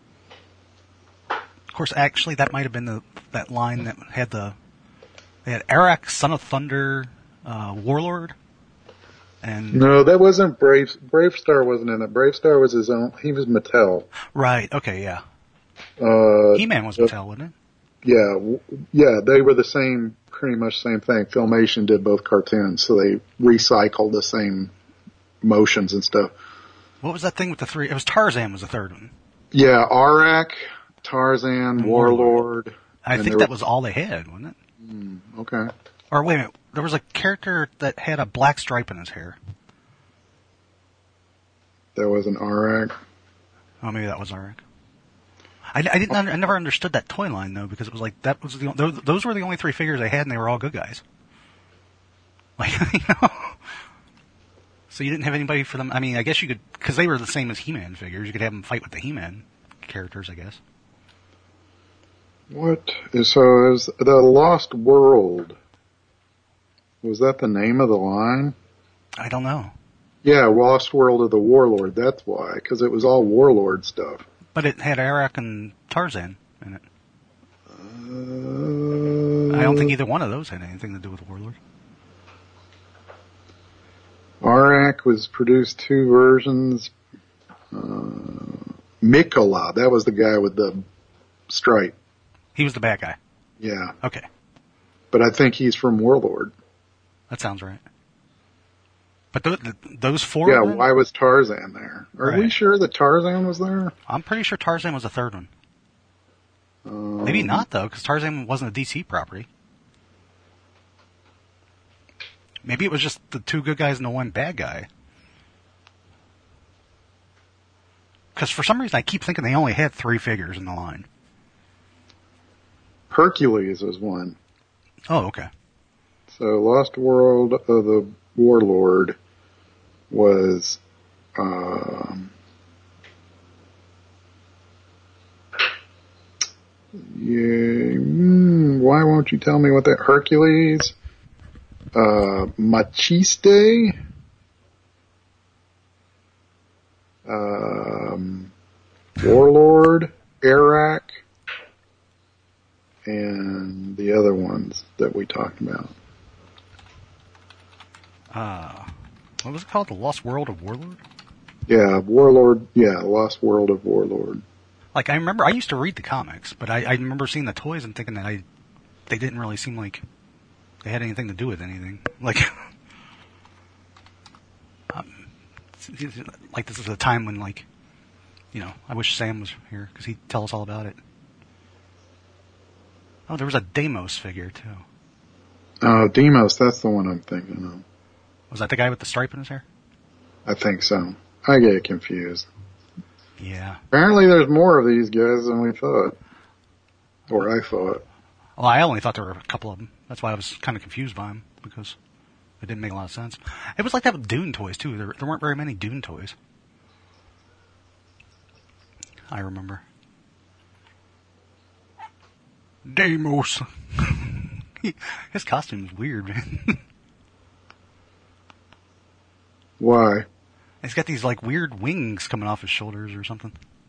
of course, actually, that might have been the that line that had the they had Arak, Son of Thunder, uh, Warlord, and no, that wasn't Brave. Brave Star wasn't in it. Brave Star was his own. He was Mattel. Right. Okay. Yeah. Uh, He-Man was Mattel, wasn't it? Yeah. w- Yeah. They were the same, pretty much same thing. Filmation did both cartoons, so they recycled the same motions and stuff. What was that thing with the three? It was Tarzan was the third one. Yeah, Arak, Tarzan, Warlord. I think that was all they had, wasn't it? Mm, okay. Or wait a minute, there was a character that had a black stripe in his hair. That was an Arak. Oh, maybe that was Arak. I, I didn't. I never understood that toy line though, because it was like that was the those, those were the only three figures they had, and they were all good guys. Like, you know. So you didn't have anybody for them. I mean, I guess you could, because they were the same as He-Man figures. You could have them fight with the He-Man characters, I guess. What is so? Is the Lost World? Was that the name of the line? I don't know. Yeah, Lost World of the Warlord. That's why, because it was all Warlord stuff. But it had Arak and Tarzan in it. Uh, I don't think either one of those had anything to do with Warlord. Arak was produced two versions. Uh, Mikola, that was the guy with the stripe. He was the bad guy. Yeah. Okay. But I think he's from Warlord. That sounds right. But th- th- those four Yeah, men? why was Tarzan there? Are Right. we sure that Tarzan was there? I'm pretty sure Tarzan was the third one. Um, Maybe not, though, because Tarzan wasn't a D C property. Maybe it was just the two good guys and the one bad guy. Because for some reason I keep thinking they only had three figures in the line. Hercules was one. Oh, okay. So Lost World of the Warlord was um, yeah, mm, why won't you tell me what that Hercules? Uh, Machiste, um, Warlord, Arak, and the other ones that we talked about. Uh, what was it called? The Lost World of Warlord? Yeah, Warlord, yeah, Lost World of Warlord. Like, I remember, I used to read the comics, but I, I remember seeing the toys and thinking that I, they didn't really seem like they had anything to do with anything. Like, um, like this is a time when, like, you know, I wish Sam was here, because he'd tell us all about it. Oh, there was a Deimos figure, too. Oh, Demos, that's the one I'm thinking of. Was that the guy with the stripe in his hair? I think so. I get confused. Yeah. Apparently there's more of these guys than we thought. Or I thought. Well, I only thought there were a couple of them. That's why I was kind of confused by them, because it didn't make a lot of sense. It was like that with Dune toys, too. There, there weren't very many Dune toys. I remember. Deimos. His costume's weird, man. Why? He's got these, like, weird wings coming off his shoulders or something.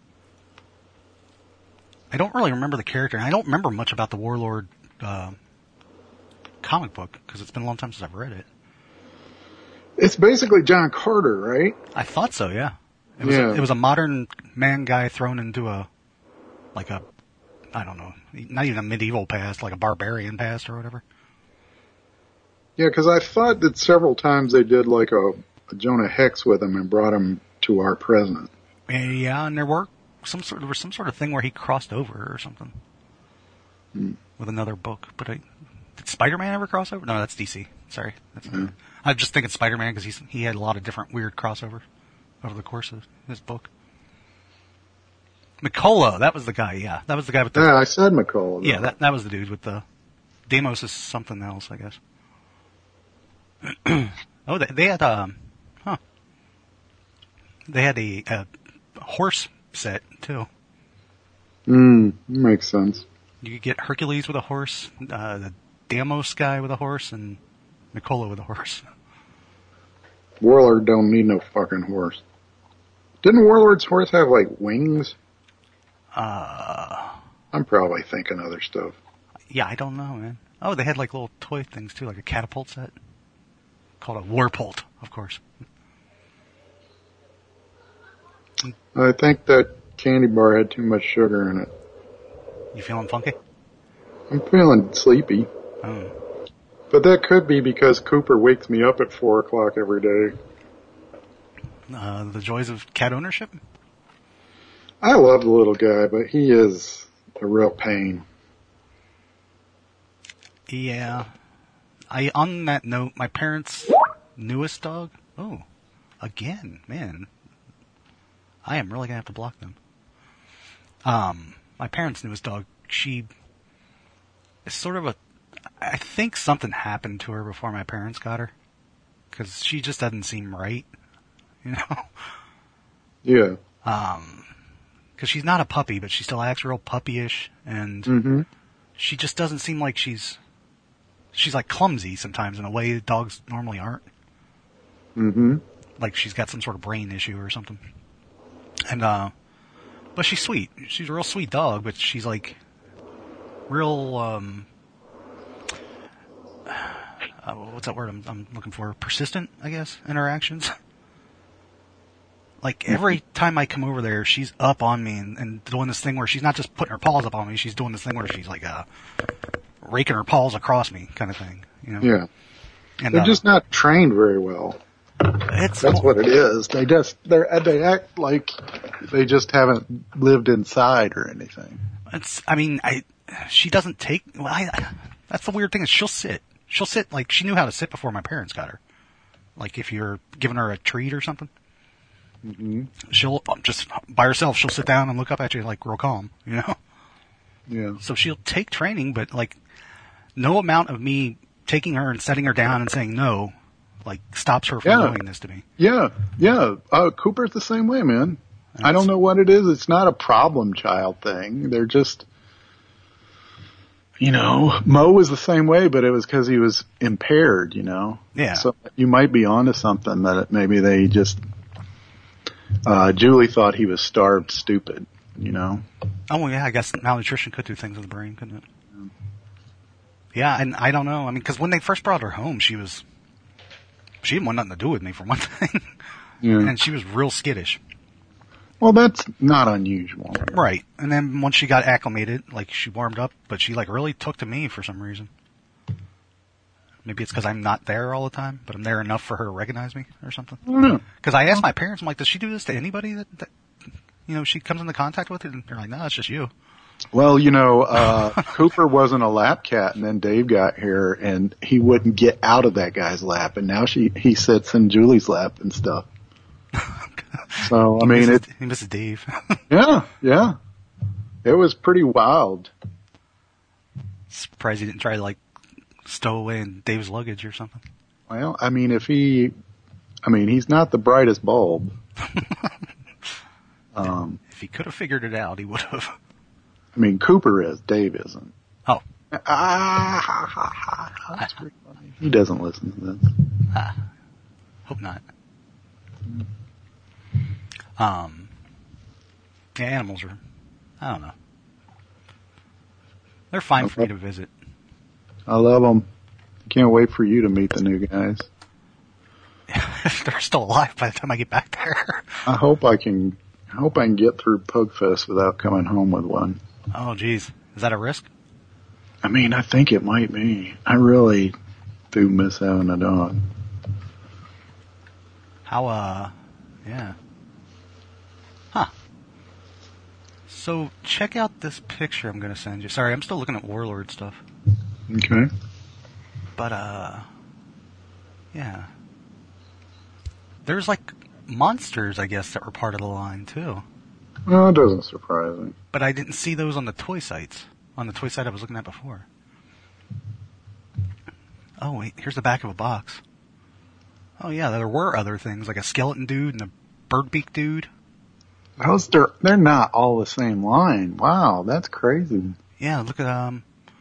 I don't really remember the character, and I don't remember much about the Warlord uh, comic book, because it's been a long time since I've read it. It's basically John Carter, right? I thought so, yeah. It was, Yeah. a, it was a modern man guy thrown into a, like a, I don't know, not even a medieval past, like a barbarian past or whatever. Yeah, because I thought that several times they did like a, a Jonah Hex with him and brought him to our present. Yeah, and there were some sort there was some sort of thing where he crossed over or something Hmm. with another book. But I, did Spider-Man ever cross over? No, that's D C. Sorry, that's Yeah. I'm just thinking Spider-Man because he's he had a lot of different weird crossovers over the course of his book. Mikola, that was the guy. Yeah, that was the guy with the Yeah, I said McCall. yeah that that was the dude with the Deimos is something else, I guess. Oh, they, they had um, huh? They had a, a horse set too. Hmm, makes sense. You could get Hercules with a horse, uh, the Deimos guy with a horse, and Mikola with a horse. Warlord don't need no fucking horse. Didn't Warlord's horse have like wings? Uh, I'm probably thinking other stuff. yeah, I don't know, man. Oh, they had like little toy things too, like a catapult set called a Warpult, of course. I think that candy bar had too much sugar in it. You feeling funky? I'm feeling sleepy. Oh. But that could be because Cooper wakes me up at four o'clock every day. Uh, the joys of cat ownership? I love the little guy, but he is a real pain. Yeah. I, on that note, my parents' newest dog, oh, again, man. I am really gonna have to block them. Um, my parents' newest dog, she is sort of a, I think something happened to her before my parents got her. Cause she just doesn't seem right, you know? Yeah. Um, because she's not a puppy, but she still acts real puppyish, and Mm-hmm. she just doesn't seem like she's she's like clumsy sometimes in a way that dogs normally aren't. Mm-hmm. Like she's got some sort of brain issue or something. And uh, but she's sweet. She's a real sweet dog, but she's like real. Um, uh, what's that word I'm, I'm looking for? Persistent, I guess. Interactions. Like every time I come over there, she's up on me and, and doing this thing where she's not just putting her paws up on me. She's doing this thing where she's like uh, raking her paws across me, kind of thing. You know? Yeah. And, They're uh, just not trained very well. It's That's what it is. They just they they act like they just haven't lived inside or anything. It's. I mean, I. She doesn't take. Well, I. That's the weird thing is she'll sit. She'll sit like she knew how to sit before my parents got her. Like if you're giving her a treat or something. Mm-hmm. She'll just by herself. She'll sit down and look up at you like real calm, you know. Yeah. So she'll take training, but like no amount of me taking her and setting her down and saying no, like stops her from Yeah. doing this to me. Yeah. Yeah. Uh, Cooper's the same way, man. That's, I don't know what it is. It's not a problem child thing. They're just, you know, Mo was the same way, but it was because he was impaired, you know. Yeah. So you might be onto something that maybe they just. Uh, Julie thought he was starved stupid, you know? Oh, well, yeah, I guess malnutrition could do things to the brain, couldn't it? Yeah, and I don't know. I mean, because when they first brought her home, she was, she didn't want nothing to do with me, for one thing. Yeah. And she was real skittish. Well, that's not unusual. Right. And then once she got acclimated, like, she warmed up, but she, like, really took to me for some reason. Maybe it's because I'm not there all the time, but I'm there enough for her to recognize me or something. I don't know. Because I asked my parents, I'm like, does she do this to anybody that, that you know, she comes into contact with? And they're like, no, it's just you. Well, you know, uh, Cooper wasn't a lap cat, and then Dave got here, and he wouldn't get out of that guy's lap, and now she he sits in Julie's lap and stuff. So, I mean, Missus it, D- Missus Dave. yeah, yeah. It was pretty wild. Surprised he didn't try to, like, stow away in Dave's luggage or something. Well, I mean, if he, I mean, he's not the brightest bulb. um, If he could have figured it out, he would have. I mean, Cooper is, Dave isn't. Oh. Ah, that's pretty funny. He doesn't listen to this. Ah, hope not. Um, yeah, animals are, I don't know. They're fine for me to visit. I love them. Can't wait for you to meet the new guys. They're still alive by the time I get back there. I hope I can, I hope I can get through Pugfest without coming home with one. Oh, geez. Is that a risk? I mean, I think it might be. I really do miss having a dog. How, uh, yeah. Huh. So, check out this picture I'm gonna send you. Sorry, I'm still looking at Warlord stuff. Okay. But, uh, yeah. There's, like, monsters, I guess, that were part of the line, too. Well, it doesn't surprise me. But I didn't see those on the toy sites. On the toy site I was looking at before. Oh, wait, here's the back of a box. Oh, yeah, there were other things, like a skeleton dude and a bird beak dude. Those, they're, they're not all the same line. Wow, that's crazy. Yeah, look at, um,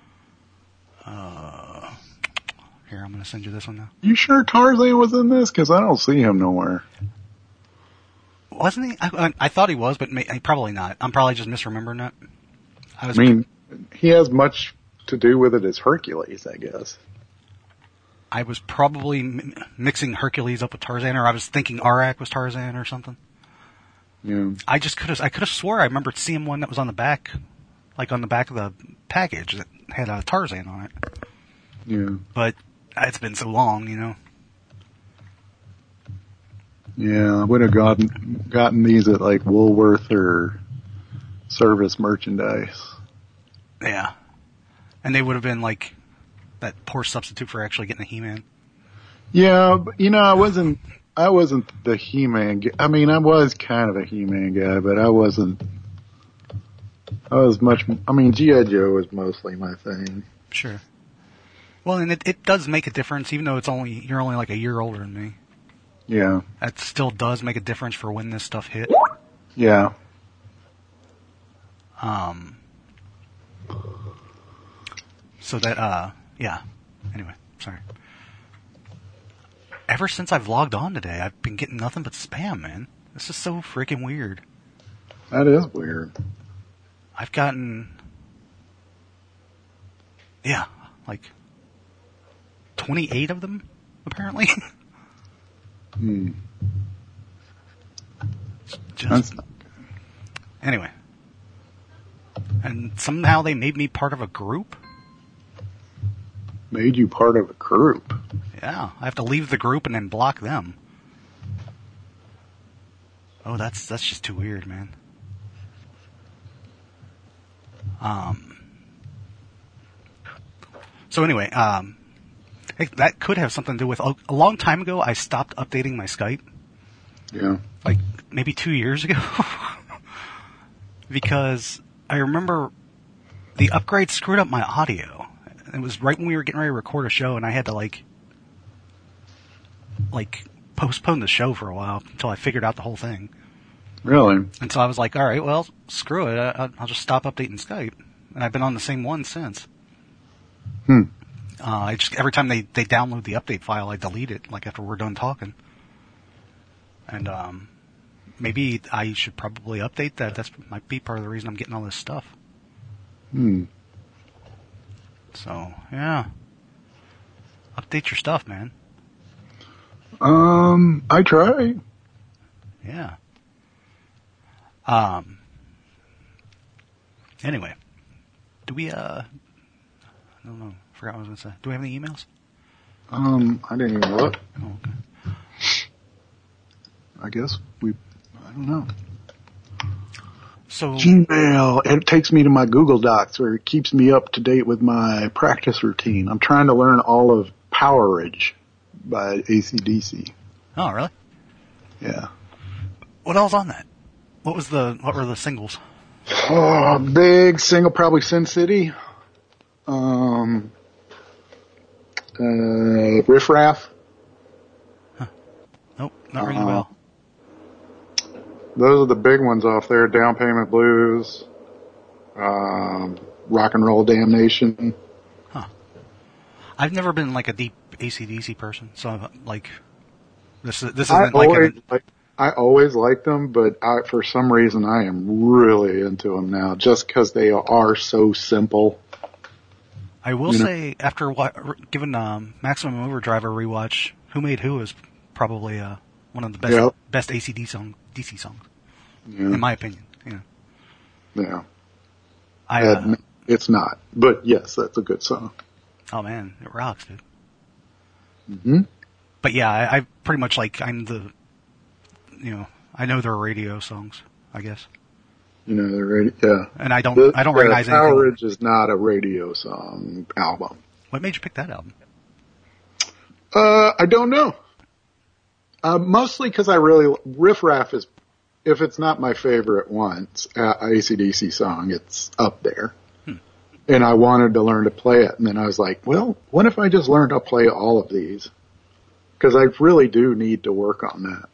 uh, here, I'm gonna send you this one now. You sure Tarzan was in this? Because I don't see him nowhere. Wasn't he? I, I, I thought he was, but may, probably not. I'm probably just misremembering that. I was. I mean, he has much to do with it as Hercules, I guess. I was probably mi- mixing Hercules up with Tarzan, or I was thinking Arak was Tarzan or something. Yeah. I just could have. I could have swore I remembered seeing one that was on the back, like on the back of the package that had a Tarzan on it. Yeah. But it's been so long, you know. Yeah, I would have gotten gotten these at like Woolworth or Service Merchandise. Yeah, and they would have been like that poor substitute for actually getting a He-Man. Yeah, but, you know, I wasn't I wasn't the He-Man. G- I mean, I was kind of a He-Man guy, but I wasn't. I was much. I mean, G I. Joe was mostly my thing. Sure. Well, and it, it does make a difference, even though it's only you're only like a year older than me. Yeah. That still does make a difference for when this stuff hit. Yeah. Um, so that, uh, yeah. Anyway, sorry. Ever since I've logged on today, I've been getting nothing but spam, man. This is so freaking weird. That is weird. I've gotten, yeah, like twenty-eight of them, apparently. Hmm. Just, That's not good. Anyway. And somehow they made me part of a group. Made you part of a group? Yeah, I have to leave the group and then block them. Oh, that's that's just too weird, man. Um. So anyway, um, hey, that could have something to do with a, a long time ago. I stopped updating my Skype. Yeah. Like maybe two years ago, because I remember the upgrade screwed up my audio. It was right when we were getting ready to record a show, and I had to like, like postpone the show for a while until I figured out the whole thing. Really? And so I was like, all right, well, screw it. I, I'll just stop updating Skype. And I've been on the same one since. Hmm. Uh, I just, every time they, they download the update file, I delete it, like after we're done talking. And, um, maybe I should probably update that. That's might be part of the reason I'm getting all this stuff. Hmm. So, yeah. Update your stuff, man. Um, I try. Yeah. Um, anyway. Do we, uh, I don't know. I forgot what I was going to say. Do we have any emails? Um, I didn't even look. Oh, okay. I guess we, I don't know. So Gmail, it takes me to my Google Docs where it keeps me up to date with my practice routine. I'm trying to learn all of Powerage by A C D C. Oh, really? Yeah. What else on that? What was the, what were the singles? Oh, big single, probably Sin City. Um, uh, Riff Raff. Huh. Nope, not ringing Uh, a bell. Those are the big ones off there. Down Payment Blues, um, Rock and Roll Damnation. Huh. I've never been like a deep A C D C person, so like, this is, this I isn't like always, a, like, I always liked them, but I, for some reason I am really into them now, just because they are so simple. I will you know? say, after what, given um, Maximum Overdrive a rewatch, Who Made Who is probably uh, one of the best Yep. best A C D song, D C songs, Yeah. in my opinion. Yeah. Yeah. I, uh, Admit it's not, but yes, that's a good song. oh man, it rocks, dude. Mm-hmm. But yeah, I, I pretty much like, I'm the, you know, I know they're radio songs, I guess. You know, the radio, yeah. And I don't, The, I don't uh, recognize anything. Powerage is not a radio song album. What made you pick that album? Uh, I don't know. Uh, mostly because I really, Riff Raff is, if it's not my favorite one, it's uh, A C D C song, it's up there. Hmm. And I wanted to learn to play it, and then I was like, well, what if I just learned to play all of these? Because I really do need to work on that.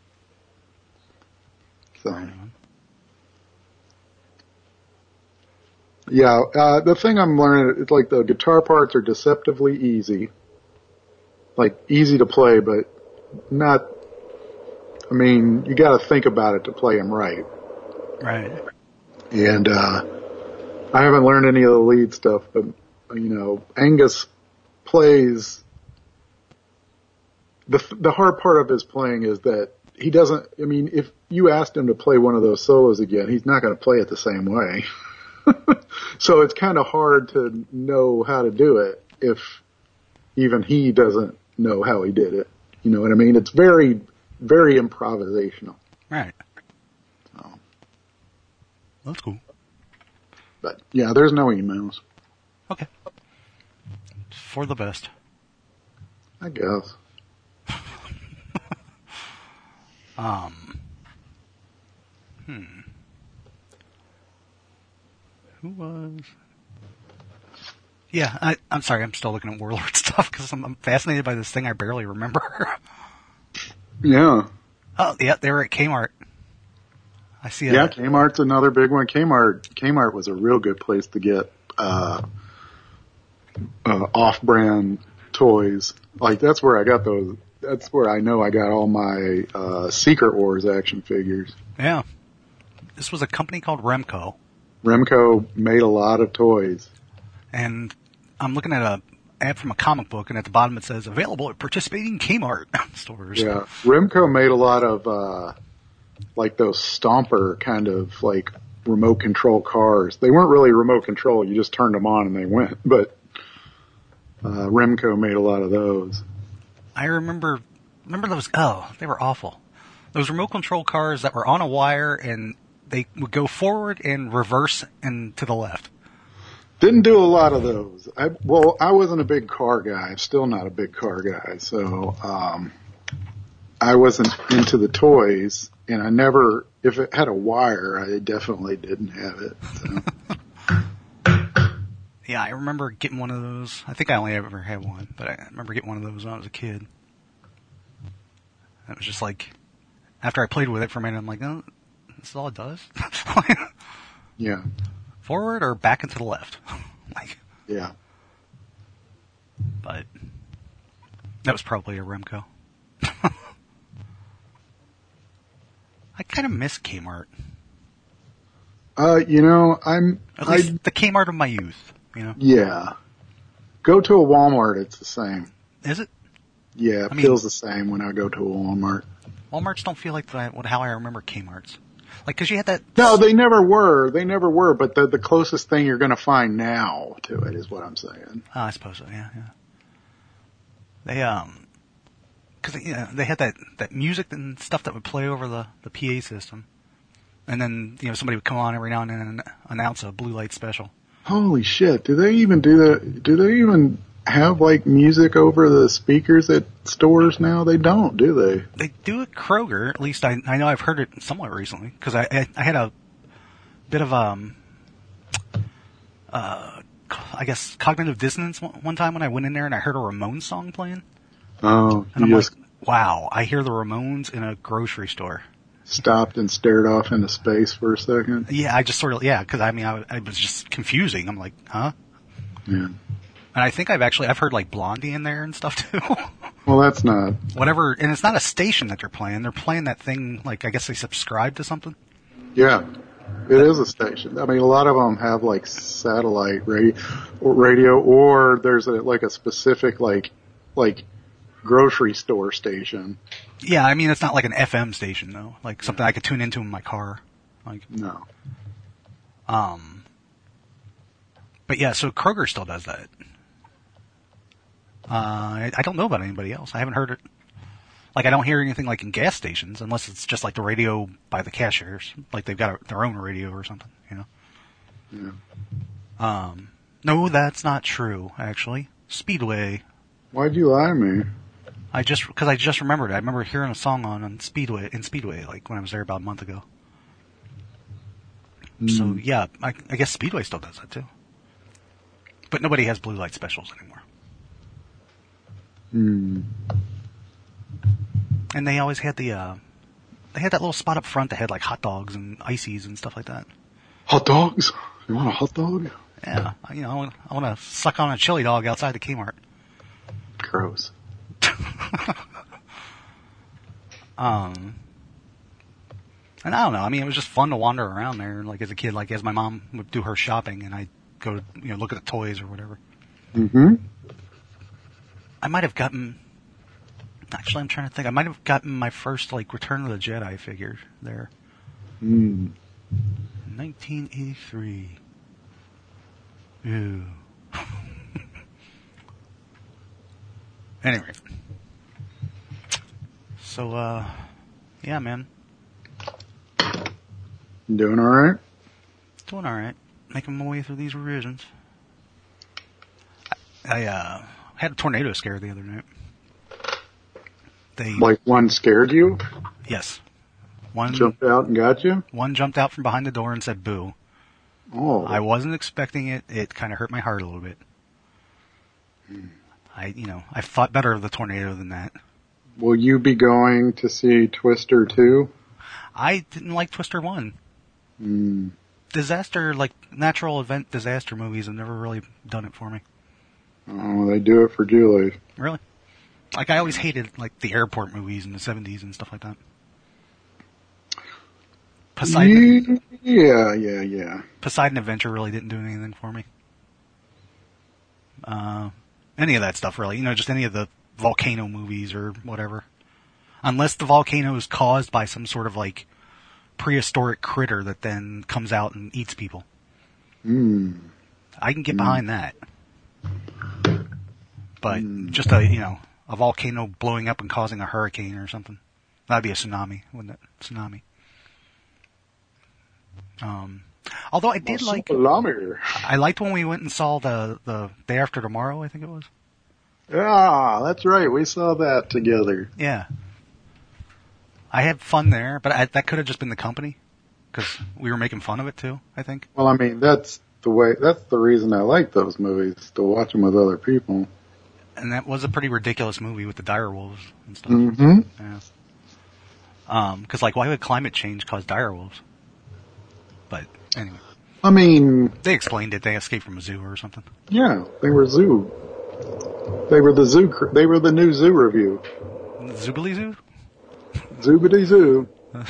So. Right on. Yeah, uh, the thing I'm learning is like the guitar parts are deceptively easy. Like, easy to play, but not, I mean, you gotta think about it to play them right. Right. And, uh, I haven't learned any of the lead stuff, but, you know, Angus plays, the, the hard part of his playing is that he doesn't, I mean, if you asked him to play one of those solos again, he's not gonna play it the same way. So it's kind of hard to know how to do it if even he doesn't know how he did it. You know what I mean? It's very, very improvisational. Right. So, That's cool. but yeah, there's no emails, Okay. For the best. I guess. Um. Hmm. Who was? Yeah, I, I'm sorry. I'm still looking at Warlord stuff because I'm, I'm fascinated by this thing I barely remember. Yeah. Oh, yeah, they were at Kmart. I see. A, yeah, Kmart's another big one. Kmart, Kmart was a real good place to get uh, uh, off-brand toys. Like that's where I got those. That's where I know I got all my uh, Secret Wars action figures. Yeah, this was a company called Remco. Remco made a lot of toys. And I'm looking at a ad from a comic book, and at the bottom it says available at participating Kmart stores. Yeah, Remco made a lot of uh, like those Stomper kind of like remote control cars. They weren't really remote control; you just turned them on and they went. But uh, Remco made a lot of those. I remember, remember those. Oh, they were awful. Those remote control cars that were on a wire, and they would go forward and reverse and to the left. Didn't do a lot of those. I, well, I wasn't a big car guy. I'm still not a big car guy. So, um, I wasn't into the toys, and I never, if it had a wire, I definitely didn't have it. So. Yeah, I remember getting one of those. I think I only ever had one, but I remember getting one of those when I was a kid. It was just like, after I played with it for a minute, I'm like, oh, this is all it does? Yeah. Forward or back and to the left? Like, yeah. But that was probably a Remco. I kind of miss Kmart. Uh, you know, I'm At least I, the Kmart of my youth. You know. Yeah. Go to a Walmart, it's the same. Is it? Yeah, it I mean, feels the same when I go to a Walmart. Walmarts don't feel like the, how I remember Kmart's. Like, cause you had that. No, they never were. They never were. But the the closest thing you're going to find now to it is what I'm saying. Oh, I suppose so. Yeah, yeah. They um, cause they, you know, they had that that music and stuff that would play over the the P A system, and then you know somebody would come on every now and then and announce a blue light special. Holy shit! Do they even do that? Do they even have like music over the speakers at stores now? They don't, do they? They do at Kroger. At least I I know I've heard it somewhat recently because I, I I had a bit of um uh I guess cognitive dissonance one, one time when I went in there and I heard a Ramones song playing. Oh, and I'm just like, wow! I hear the Ramones in a grocery store. Stopped and stared off into space for a second. Yeah, I just sort of yeah because I mean I, I was just confusing. I'm like, huh? Yeah. And I think I've actually, I've heard like Blondie in there and stuff too. Well, that's not. Whatever, and it's not a station that they're playing. They're playing that thing, like, I guess they subscribe to something. Yeah. It is a station. I mean, a lot of them have like satellite radio, or radio, or there's a, like a specific like, like grocery store station. Yeah, I mean, it's not like an F M station though. Like something I could tune into in my car. Like, no. Um, but yeah, so Kroger still does that. Uh, I, I don't know about anybody else. I haven't heard it. Like, I don't hear anything like in gas stations unless it's just like the radio by the cashiers. Like they've got a, their own radio or something, you know? Yeah. Um, no, that's not true, actually. Speedway. Why'd you lie to me? I just, cause I just remembered. I remember hearing a song on, on Speedway, in Speedway, like when I was there about a month ago. Mm. So yeah, I, I guess Speedway still does that too. But nobody has blue light specials anymore. Hmm. And they always had the, uh, they had that little spot up front that had like hot dogs and ices and stuff like that. Hot dogs? You want a hot dog? Yeah, you know, I want to suck on a chili dog outside the Kmart. Gross. um, and I don't know. I mean, it was just fun to wander around there, like as a kid, like as my mom would do her shopping, and I go, you know, look at the toys or whatever. Mm-hmm. I might have gotten. Actually, I'm trying to think. I might have gotten my first like Return of the Jedi figure there. Hmm. nineteen eighty-three. Ew. Anyway. So, uh, yeah, man. Doing alright? Doing alright. Making my way through these revisions. I, I, uh, had a tornado scare the other night. They, like one scared you? Yes. One jumped out and got you? One jumped out from behind the door and said boo. Oh. I wasn't expecting it. It kind of hurt my heart a little bit. Hmm. I, you know, I thought better of the tornado than that. Will you be going to see Twister two? I didn't like Twister one. Mm. Disaster, like natural event disaster movies have never really done it for me. Oh, they do it for Julie. Really? Like, I always hated, like, the airport movies in the seventies and stuff like that. Poseidon. Yeah, yeah, yeah. Poseidon Adventure really didn't do anything for me. Uh, any of that stuff, really. You know, just any of the volcano movies or whatever. Unless the volcano is caused by some sort of, like, prehistoric critter that then comes out and eats people. Mm. I can get mm. behind that. But mm. just a, you know, a volcano blowing up and causing a hurricane or something. That'd be a tsunami, wouldn't it? Tsunami. Um, although I did like, I liked when we went and saw the, the Day After Tomorrow, I think it was. Yeah, that's right. We saw that together. Yeah. I had fun there, but I, that could have just been the company, because we were making fun of it too, I think. Well, I mean, that's the way, that's the reason I like those movies, to watch them with other people. And that was a pretty ridiculous movie with the dire wolves and stuff. Mm-hmm. Yeah. Um, cause like, why would climate change cause dire wolves? But anyway. I mean, they explained it. They escaped from a zoo or something. Yeah, they were zoo. They were the zoo. They were the new zoo review. Zoobily Zoo? Zoobity Zoo.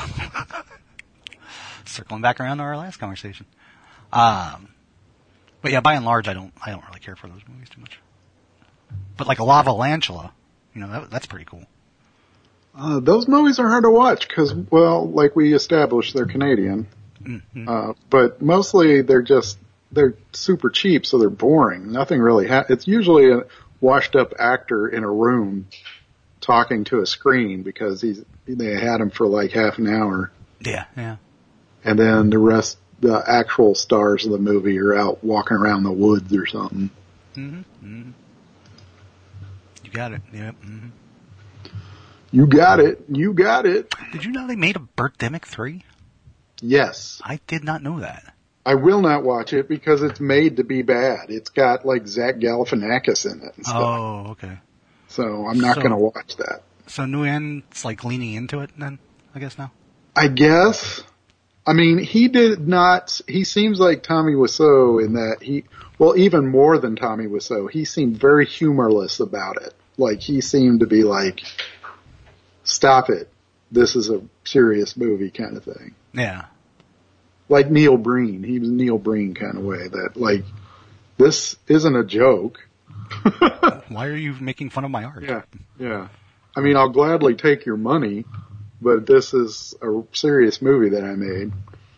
Circling back around to our last conversation. Um, but yeah, by and large, I don't, I don't really care for those movies too much. But like a Lava Lantula, you know, that, that's pretty cool. Uh, those movies are hard to watch because, well, like we established, they're Canadian. Mm-hmm. Uh, but mostly they're just, they're super cheap, so they're boring. Nothing really ha- it's usually a washed up actor in a room talking to a screen because he's, they had him for like half an hour. Yeah, yeah. And then the rest, the actual stars of the movie are out walking around the woods or something. Mm-hmm. Mm-hmm. You got it. Yep. Mm-hmm. You got it. You got it. Did you know they made a Birdemic three? Yes. I did not know that. I will not watch it because it's made to be bad. It's got like Zach Galifianakis in it and stuff. Oh, okay. So I'm not so, going to watch that. So Nguyen's like leaning into it then, I guess now? I guess. I mean, he did not, he seems like Tommy Wiseau in that he, well, even more than Tommy Wiseau, he seemed very humorless about it. Like, he seemed to be like, stop it. This is a serious movie kind of thing. Yeah. Like Neil Breen. He was Neil Breen kind of way that, like, this isn't a joke. Why are you making fun of my art? Yeah, yeah. I mean, I'll gladly take your money, but this is a serious movie that I made.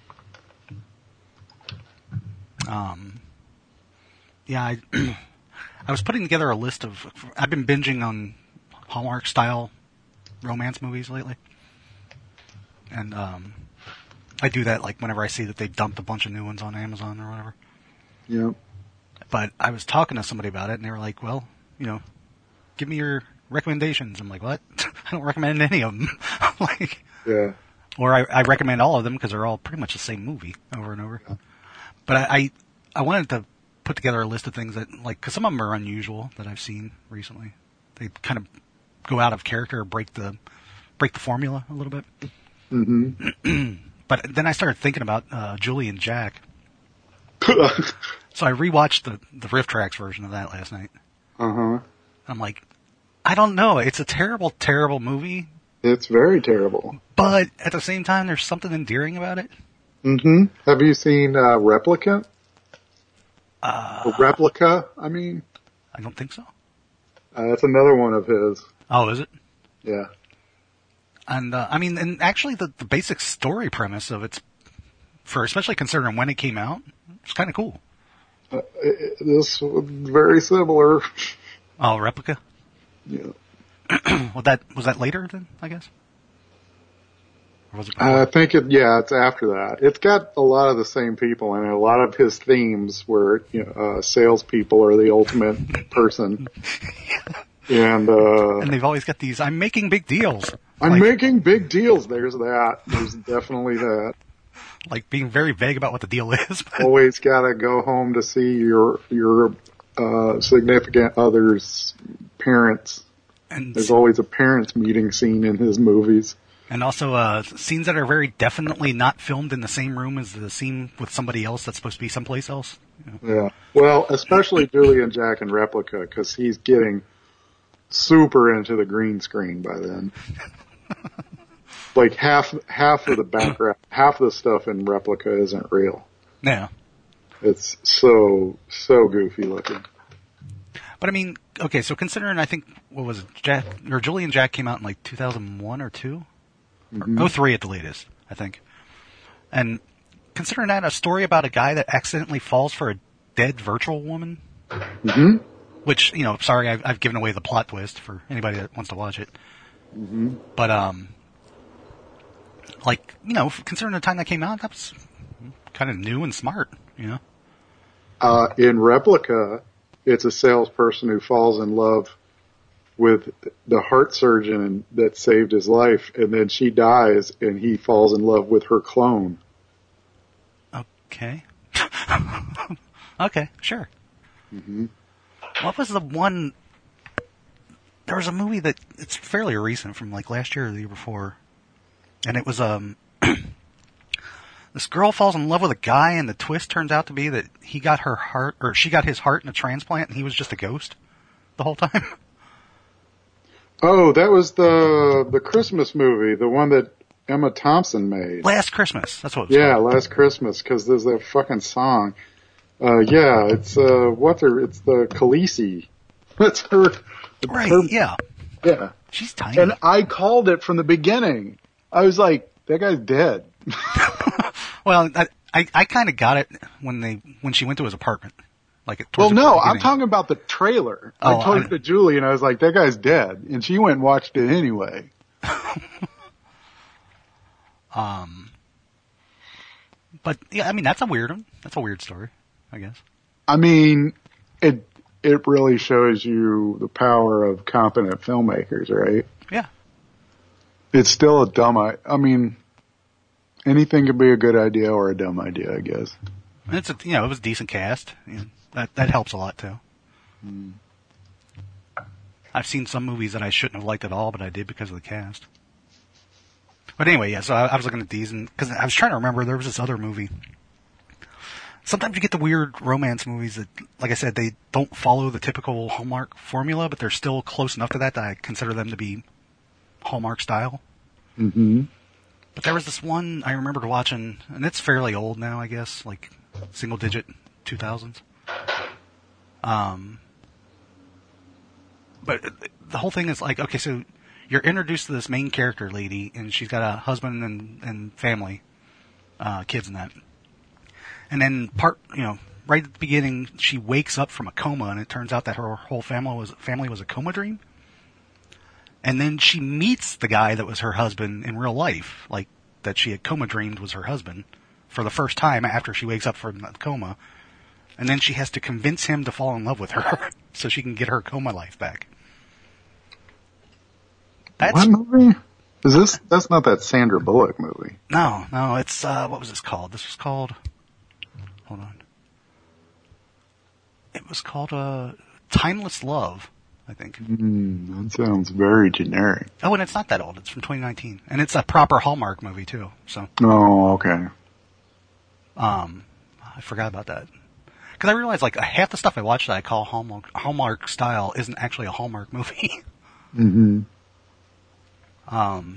Um, yeah, I, I was putting together a list of, I've been binging on Hallmark style romance movies lately. And, um, I do that like whenever I see that they dumped a bunch of new ones on Amazon or whatever. Yeah. But I was talking to somebody about it and they were like, well, you know, give me your recommendations. I'm like, what? I don't recommend any of them. like, yeah. Or I, I recommend all of them because they're all pretty much the same movie over and over. Yeah. But I, I, I wanted to put together a list of things that, like, because some of them are unusual that I've seen recently. They kind of go out of character or break the, break the formula a little bit. Mm-hmm. But then I started thinking about uh, Julie and Jack. So I rewatched the, the Riff Tracks version of that last night. Uh-huh. I'm like, I don't know. It's a terrible, terrible movie. It's very terrible. But at the same time, there's something endearing about it. Mm-hmm. Have you seen uh, Replicant? Uh, or Replica, I mean? I don't think so. Uh, that's another one of his. Oh, is it? Yeah. And, uh, I mean, and actually the, the basic story premise of it's, for especially considering when it came out, it's kind of cool. Uh, it, this was very similar. Oh, Replica? Yeah. well, that, was that later then, I guess? Or was it I think it, yeah, it's after that. It's got a lot of the same people in it. A lot of his themes were, you know, uh, salespeople are the ultimate person. And, uh, and they've always got these, I'm making big deals. I'm like, making big deals. There's that. There's definitely that. Like being very vague about what the deal is. But. Always gotta go home to see your, your, uh, significant other's parents. And there's always a parents meeting scene in his movies. And also, uh, scenes that are very definitely not filmed in the same room as the scene with somebody else that's supposed to be someplace else. You know? Yeah. Well, especially Julian Jack in Replica, because he's getting super into the green screen by then. Like half half of the background, half of the stuff in Replica isn't real. Yeah. It's so so goofy looking. But I mean, okay, so considering I think what was it, Jack or Julian Jack came out in like two thousand one or two, Mm-hmm. oh three at the latest, I think. And considering that a story about a guy that accidentally falls for a dead virtual woman, Mm-hmm. which you know, sorry, I've, I've given away the plot twist for anybody that wants to watch it. Mm-hmm. But um, like you know, considering the time that came out, that was kind of new and smart, you know. Uh, in Replica, it's a salesperson who falls in love with the heart surgeon that saved his life, and then she dies, and he falls in love with her clone. Okay. Okay, sure. Mm-hmm. What was the one? There was a movie that it's fairly recent, from like last year or the year before, and it was um. This girl falls in love with a guy, and the twist turns out to be that he got her heart, or she got his heart in a transplant, and he was just a ghost the whole time. Oh, that was the the Christmas movie, the one that Emma Thompson made. Last Christmas, that's what it was Yeah, called. Last Christmas, because there's that fucking song. Uh, yeah, it's uh, what's her? It's the Khaleesi. That's her. Right? her- Yeah, Yeah. she's tiny. And I called it from the beginning. I was like, that guy's dead. Well, I I, I kind of got it when they when she went to his apartment. Like it. Well, towards the no, I'm beginning. talking about the trailer. Oh, I told I- it to Julie, and I was like, that guy's dead. And she went and watched it anyway. Um, but yeah, I mean that's a weird one. That's a weird story, I guess. I mean, it it really shows you the power of competent filmmakers, right? Yeah. It's still a dumb I I mean, anything could be a good idea or a dumb idea, I guess. And it's a, you know, it was a decent cast. You know, that that helps a lot too. Mm. I've seen some movies that I shouldn't have liked at all, but I did because of the cast. But anyway, yeah. So I, I was looking at these, and because I was trying to remember, there was this other movie. Sometimes you get the weird romance movies that, like I said, they don't follow the typical Hallmark formula, but they're still close enough to that that I consider them to be Hallmark style. Mm-hmm. But there was this one I remembered watching, and it's fairly old now, I guess, like single digit two thousands. Um, but the whole thing is like, okay, so you're introduced to this main character lady, and she's got a husband and, and family, uh, kids and that. And then part, you know, right at the beginning, she wakes up from a coma, and it turns out that her whole family was family was a coma dream. And then she meets the guy that was her husband in real life, like that she had coma dreamed was her husband, for the first time after she wakes up from the coma. And then she has to convince him to fall in love with her so she can get her coma life back. That's What movie? Is this? That's not that Sandra Bullock movie. no, no. It's uh, what was this called? This was called. Hold on. It was called uh, Timeless Love, I think. Mm, that sounds very generic. Oh, and it's not that old. It's from twenty nineteen, and it's a proper Hallmark movie too. So, Oh, okay. um, I forgot about that because I realized like half the stuff I watch that I call Hallmark Hallmark style isn't actually a Hallmark movie. Mm-hmm. um,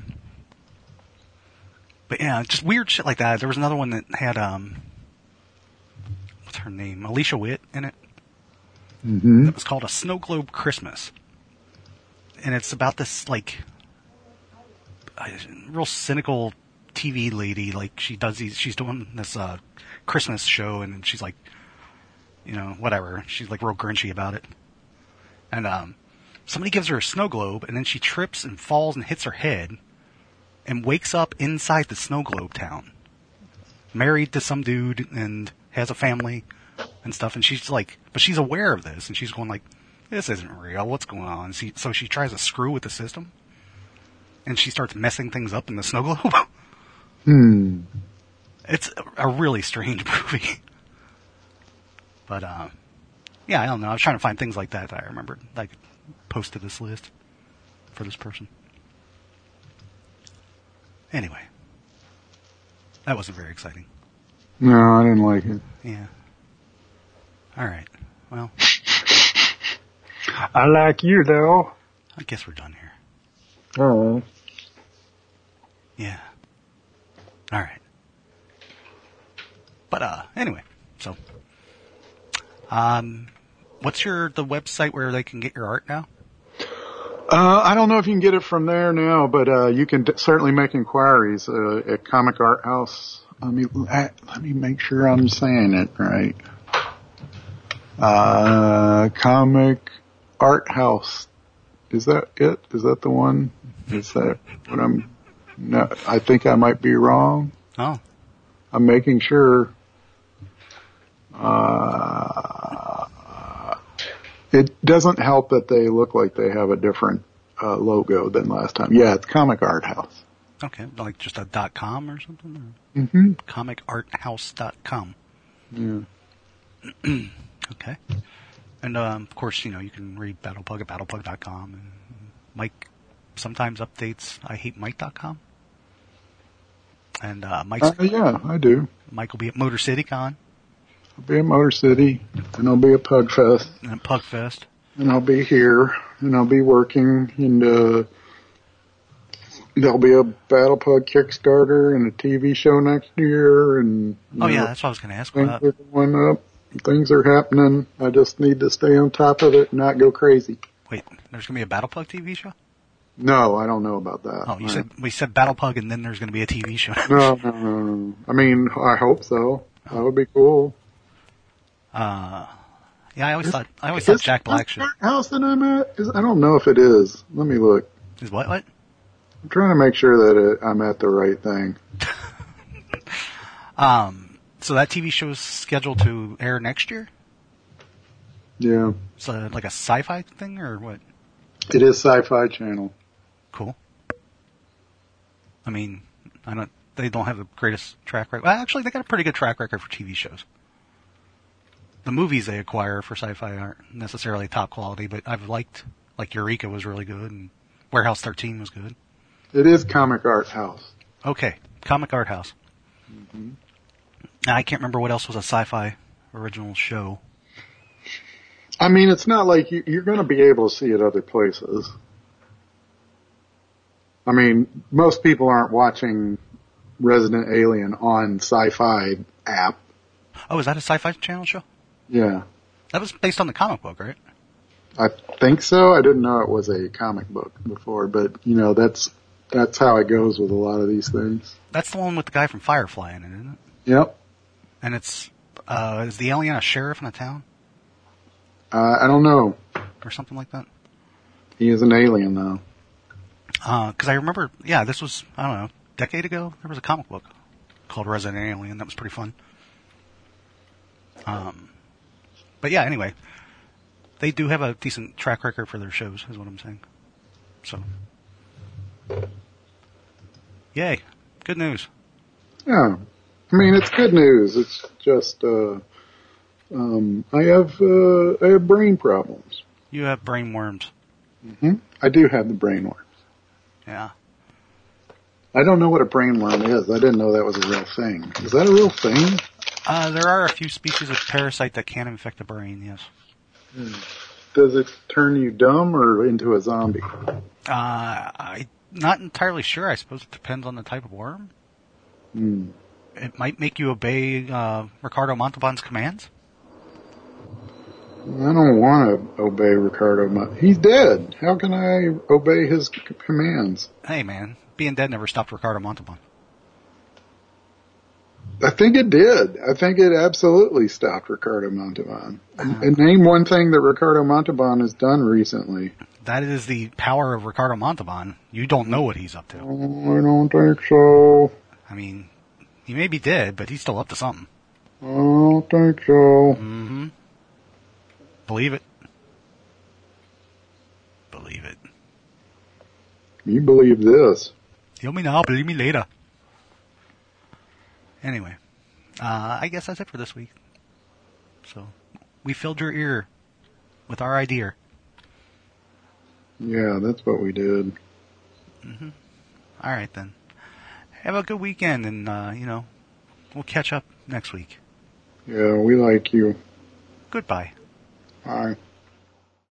but yeah, just weird shit like that. There was another one that had um, what's her name? Alicia Witt in it. Mm-hmm. It was called A Snow Globe Christmas. And it's about this, like, uh, real cynical T V lady. Like, she does these, she's doing this, uh, Christmas show, and she's like, you know, whatever. She's, like, real grinchy about it. And, um, somebody gives her a snow globe, and then she trips and falls and hits her head, and wakes up inside the snow globe town. Married to some dude, and has a family and stuff, and she's like, but she's aware of this, and she's going like, this isn't real, what's going on? She, so she tries to screw with the system, and she starts messing things up in the snow globe. Hmm. It's a, a really strange movie. But, uh, yeah, I don't know, I was trying to find things like that that I remembered, that I could post to this list for this person. Anyway, that wasn't very exciting. No, I didn't like it. Yeah. All right. Well, I like you though. I guess we're done here. Oh. Yeah. All right. But uh, anyway, so um, what's your the website where they can get your art now? Uh, I don't know if you can get it from there now, but uh, you can d- certainly make inquiries uh, at Comic Art House. Let me let me make sure I'm saying it right. Uh, Comic Art House. Is that it? Is that the one? Is that what I'm? No, I think I might be wrong. Oh. I'm making sure. Uh, it doesn't help that they look like they have a different uh, logo than last time. Yeah, it's Comic Art House. Okay, like just a dot com or something? Or? Mm-hmm. comic art house dot com. Yeah. Okay. And, um, of course, you know, you can read Battlepug at battlepug dot com. And Mike sometimes updates I hate Mike dot com. And uh, Mike's, Uh, yeah, I do. Mike will be at Motor City Con. I'll be at Motor City, and I'll be at Pug Fest, And at Pug Fest. and I'll be here, and I'll be working, and uh, there'll be a Battle Pug Kickstarter and a T V show next year, and you Oh, know, yeah, that's what I was going to ask things about. are going up. Things are happening. I just need to stay on top of it and not go crazy. Wait, there's going to be a Battlepug T V show? No, I don't know about that. Oh, you I, said we said Battlepug and then there's going to be a T V show. no, no, no, no. I mean, I hope so. That would be cool. Uh, yeah, I always thought I always thought Is Jack Black should. the house that I'm at? Is, I don't know if it is. Let me look. Is what? What? I'm trying to make sure that it, I'm at the right thing. Um, so that T V show is scheduled to air next year. Yeah, So like a sci-fi thing or what? it is Sci-Fi Channel. Cool. I mean, I don't. They don't have the greatest track record. Well, actually, they got a pretty good track record for T V shows. The movies they acquire for sci-fi aren't necessarily top quality, but I've liked, like Eureka was really good, and Warehouse thirteen was good. It is Comic Art House. Okay, Comic Art House. Mm-hmm. Now, I can't remember what else was a sci-fi original show. I mean, it's not like you, you're going to be able to see it other places. I mean, most people aren't watching Resident Alien on Sci-Fi app. Oh, is that a sci-fi channel show? Yeah, That was based on the comic book, right? I think so. I didn't know it was a comic book before, but you know, that's that's how it goes with a lot of these things. That's the one with the guy from Firefly in it, isn't it? Yep. And it's, uh, is the alien a sheriff in a town? Uh, I don't know. Or something like that? He is an alien, though. Uh, cause I remember, yeah, this was, I don't know, a decade ago, there was a comic book called Resident Alien. That was pretty fun. Um, but yeah, anyway, they do have a decent track record for their shows, is what I'm saying. So, yay. Good news. Yeah. I mean, it's good news. It's just, uh, um, I have, uh, I have brain problems. You have brain worms. hmm I do have the brain worms. Yeah. I don't know what a brain worm is. I didn't know that was a real thing. Is that a real thing? Uh, there are a few species of parasite that can infect the brain, yes. Hmm. Does it turn you dumb or into a zombie? Uh, I'm not entirely sure. I suppose it depends on the type of worm. Hmm. It might make you obey uh, Ricardo Montalban's commands. I don't want to obey Ricardo. Mon- He's dead. How can I obey his c- commands? Hey, man, being dead never stopped Ricardo Montalban. I think it did. I think it absolutely stopped Ricardo Montalban. And, and name one thing that Ricardo Montalban has done recently. That is the power of Ricardo Montalban. You don't know what he's up to. Oh, I don't think so. I mean, he may be dead, but he's still up to something. I don't think so. Mm-hmm. Believe it. Believe it. You believe this. Heal me now, believe me later. Anyway, uh, I guess that's it for this week. So, we filled your ear with our idea. Yeah, that's what we did. Mm-hmm. All right, then. have a good weekend, and, uh, you know, we'll catch up next week. Yeah, we like you. Goodbye. Bye.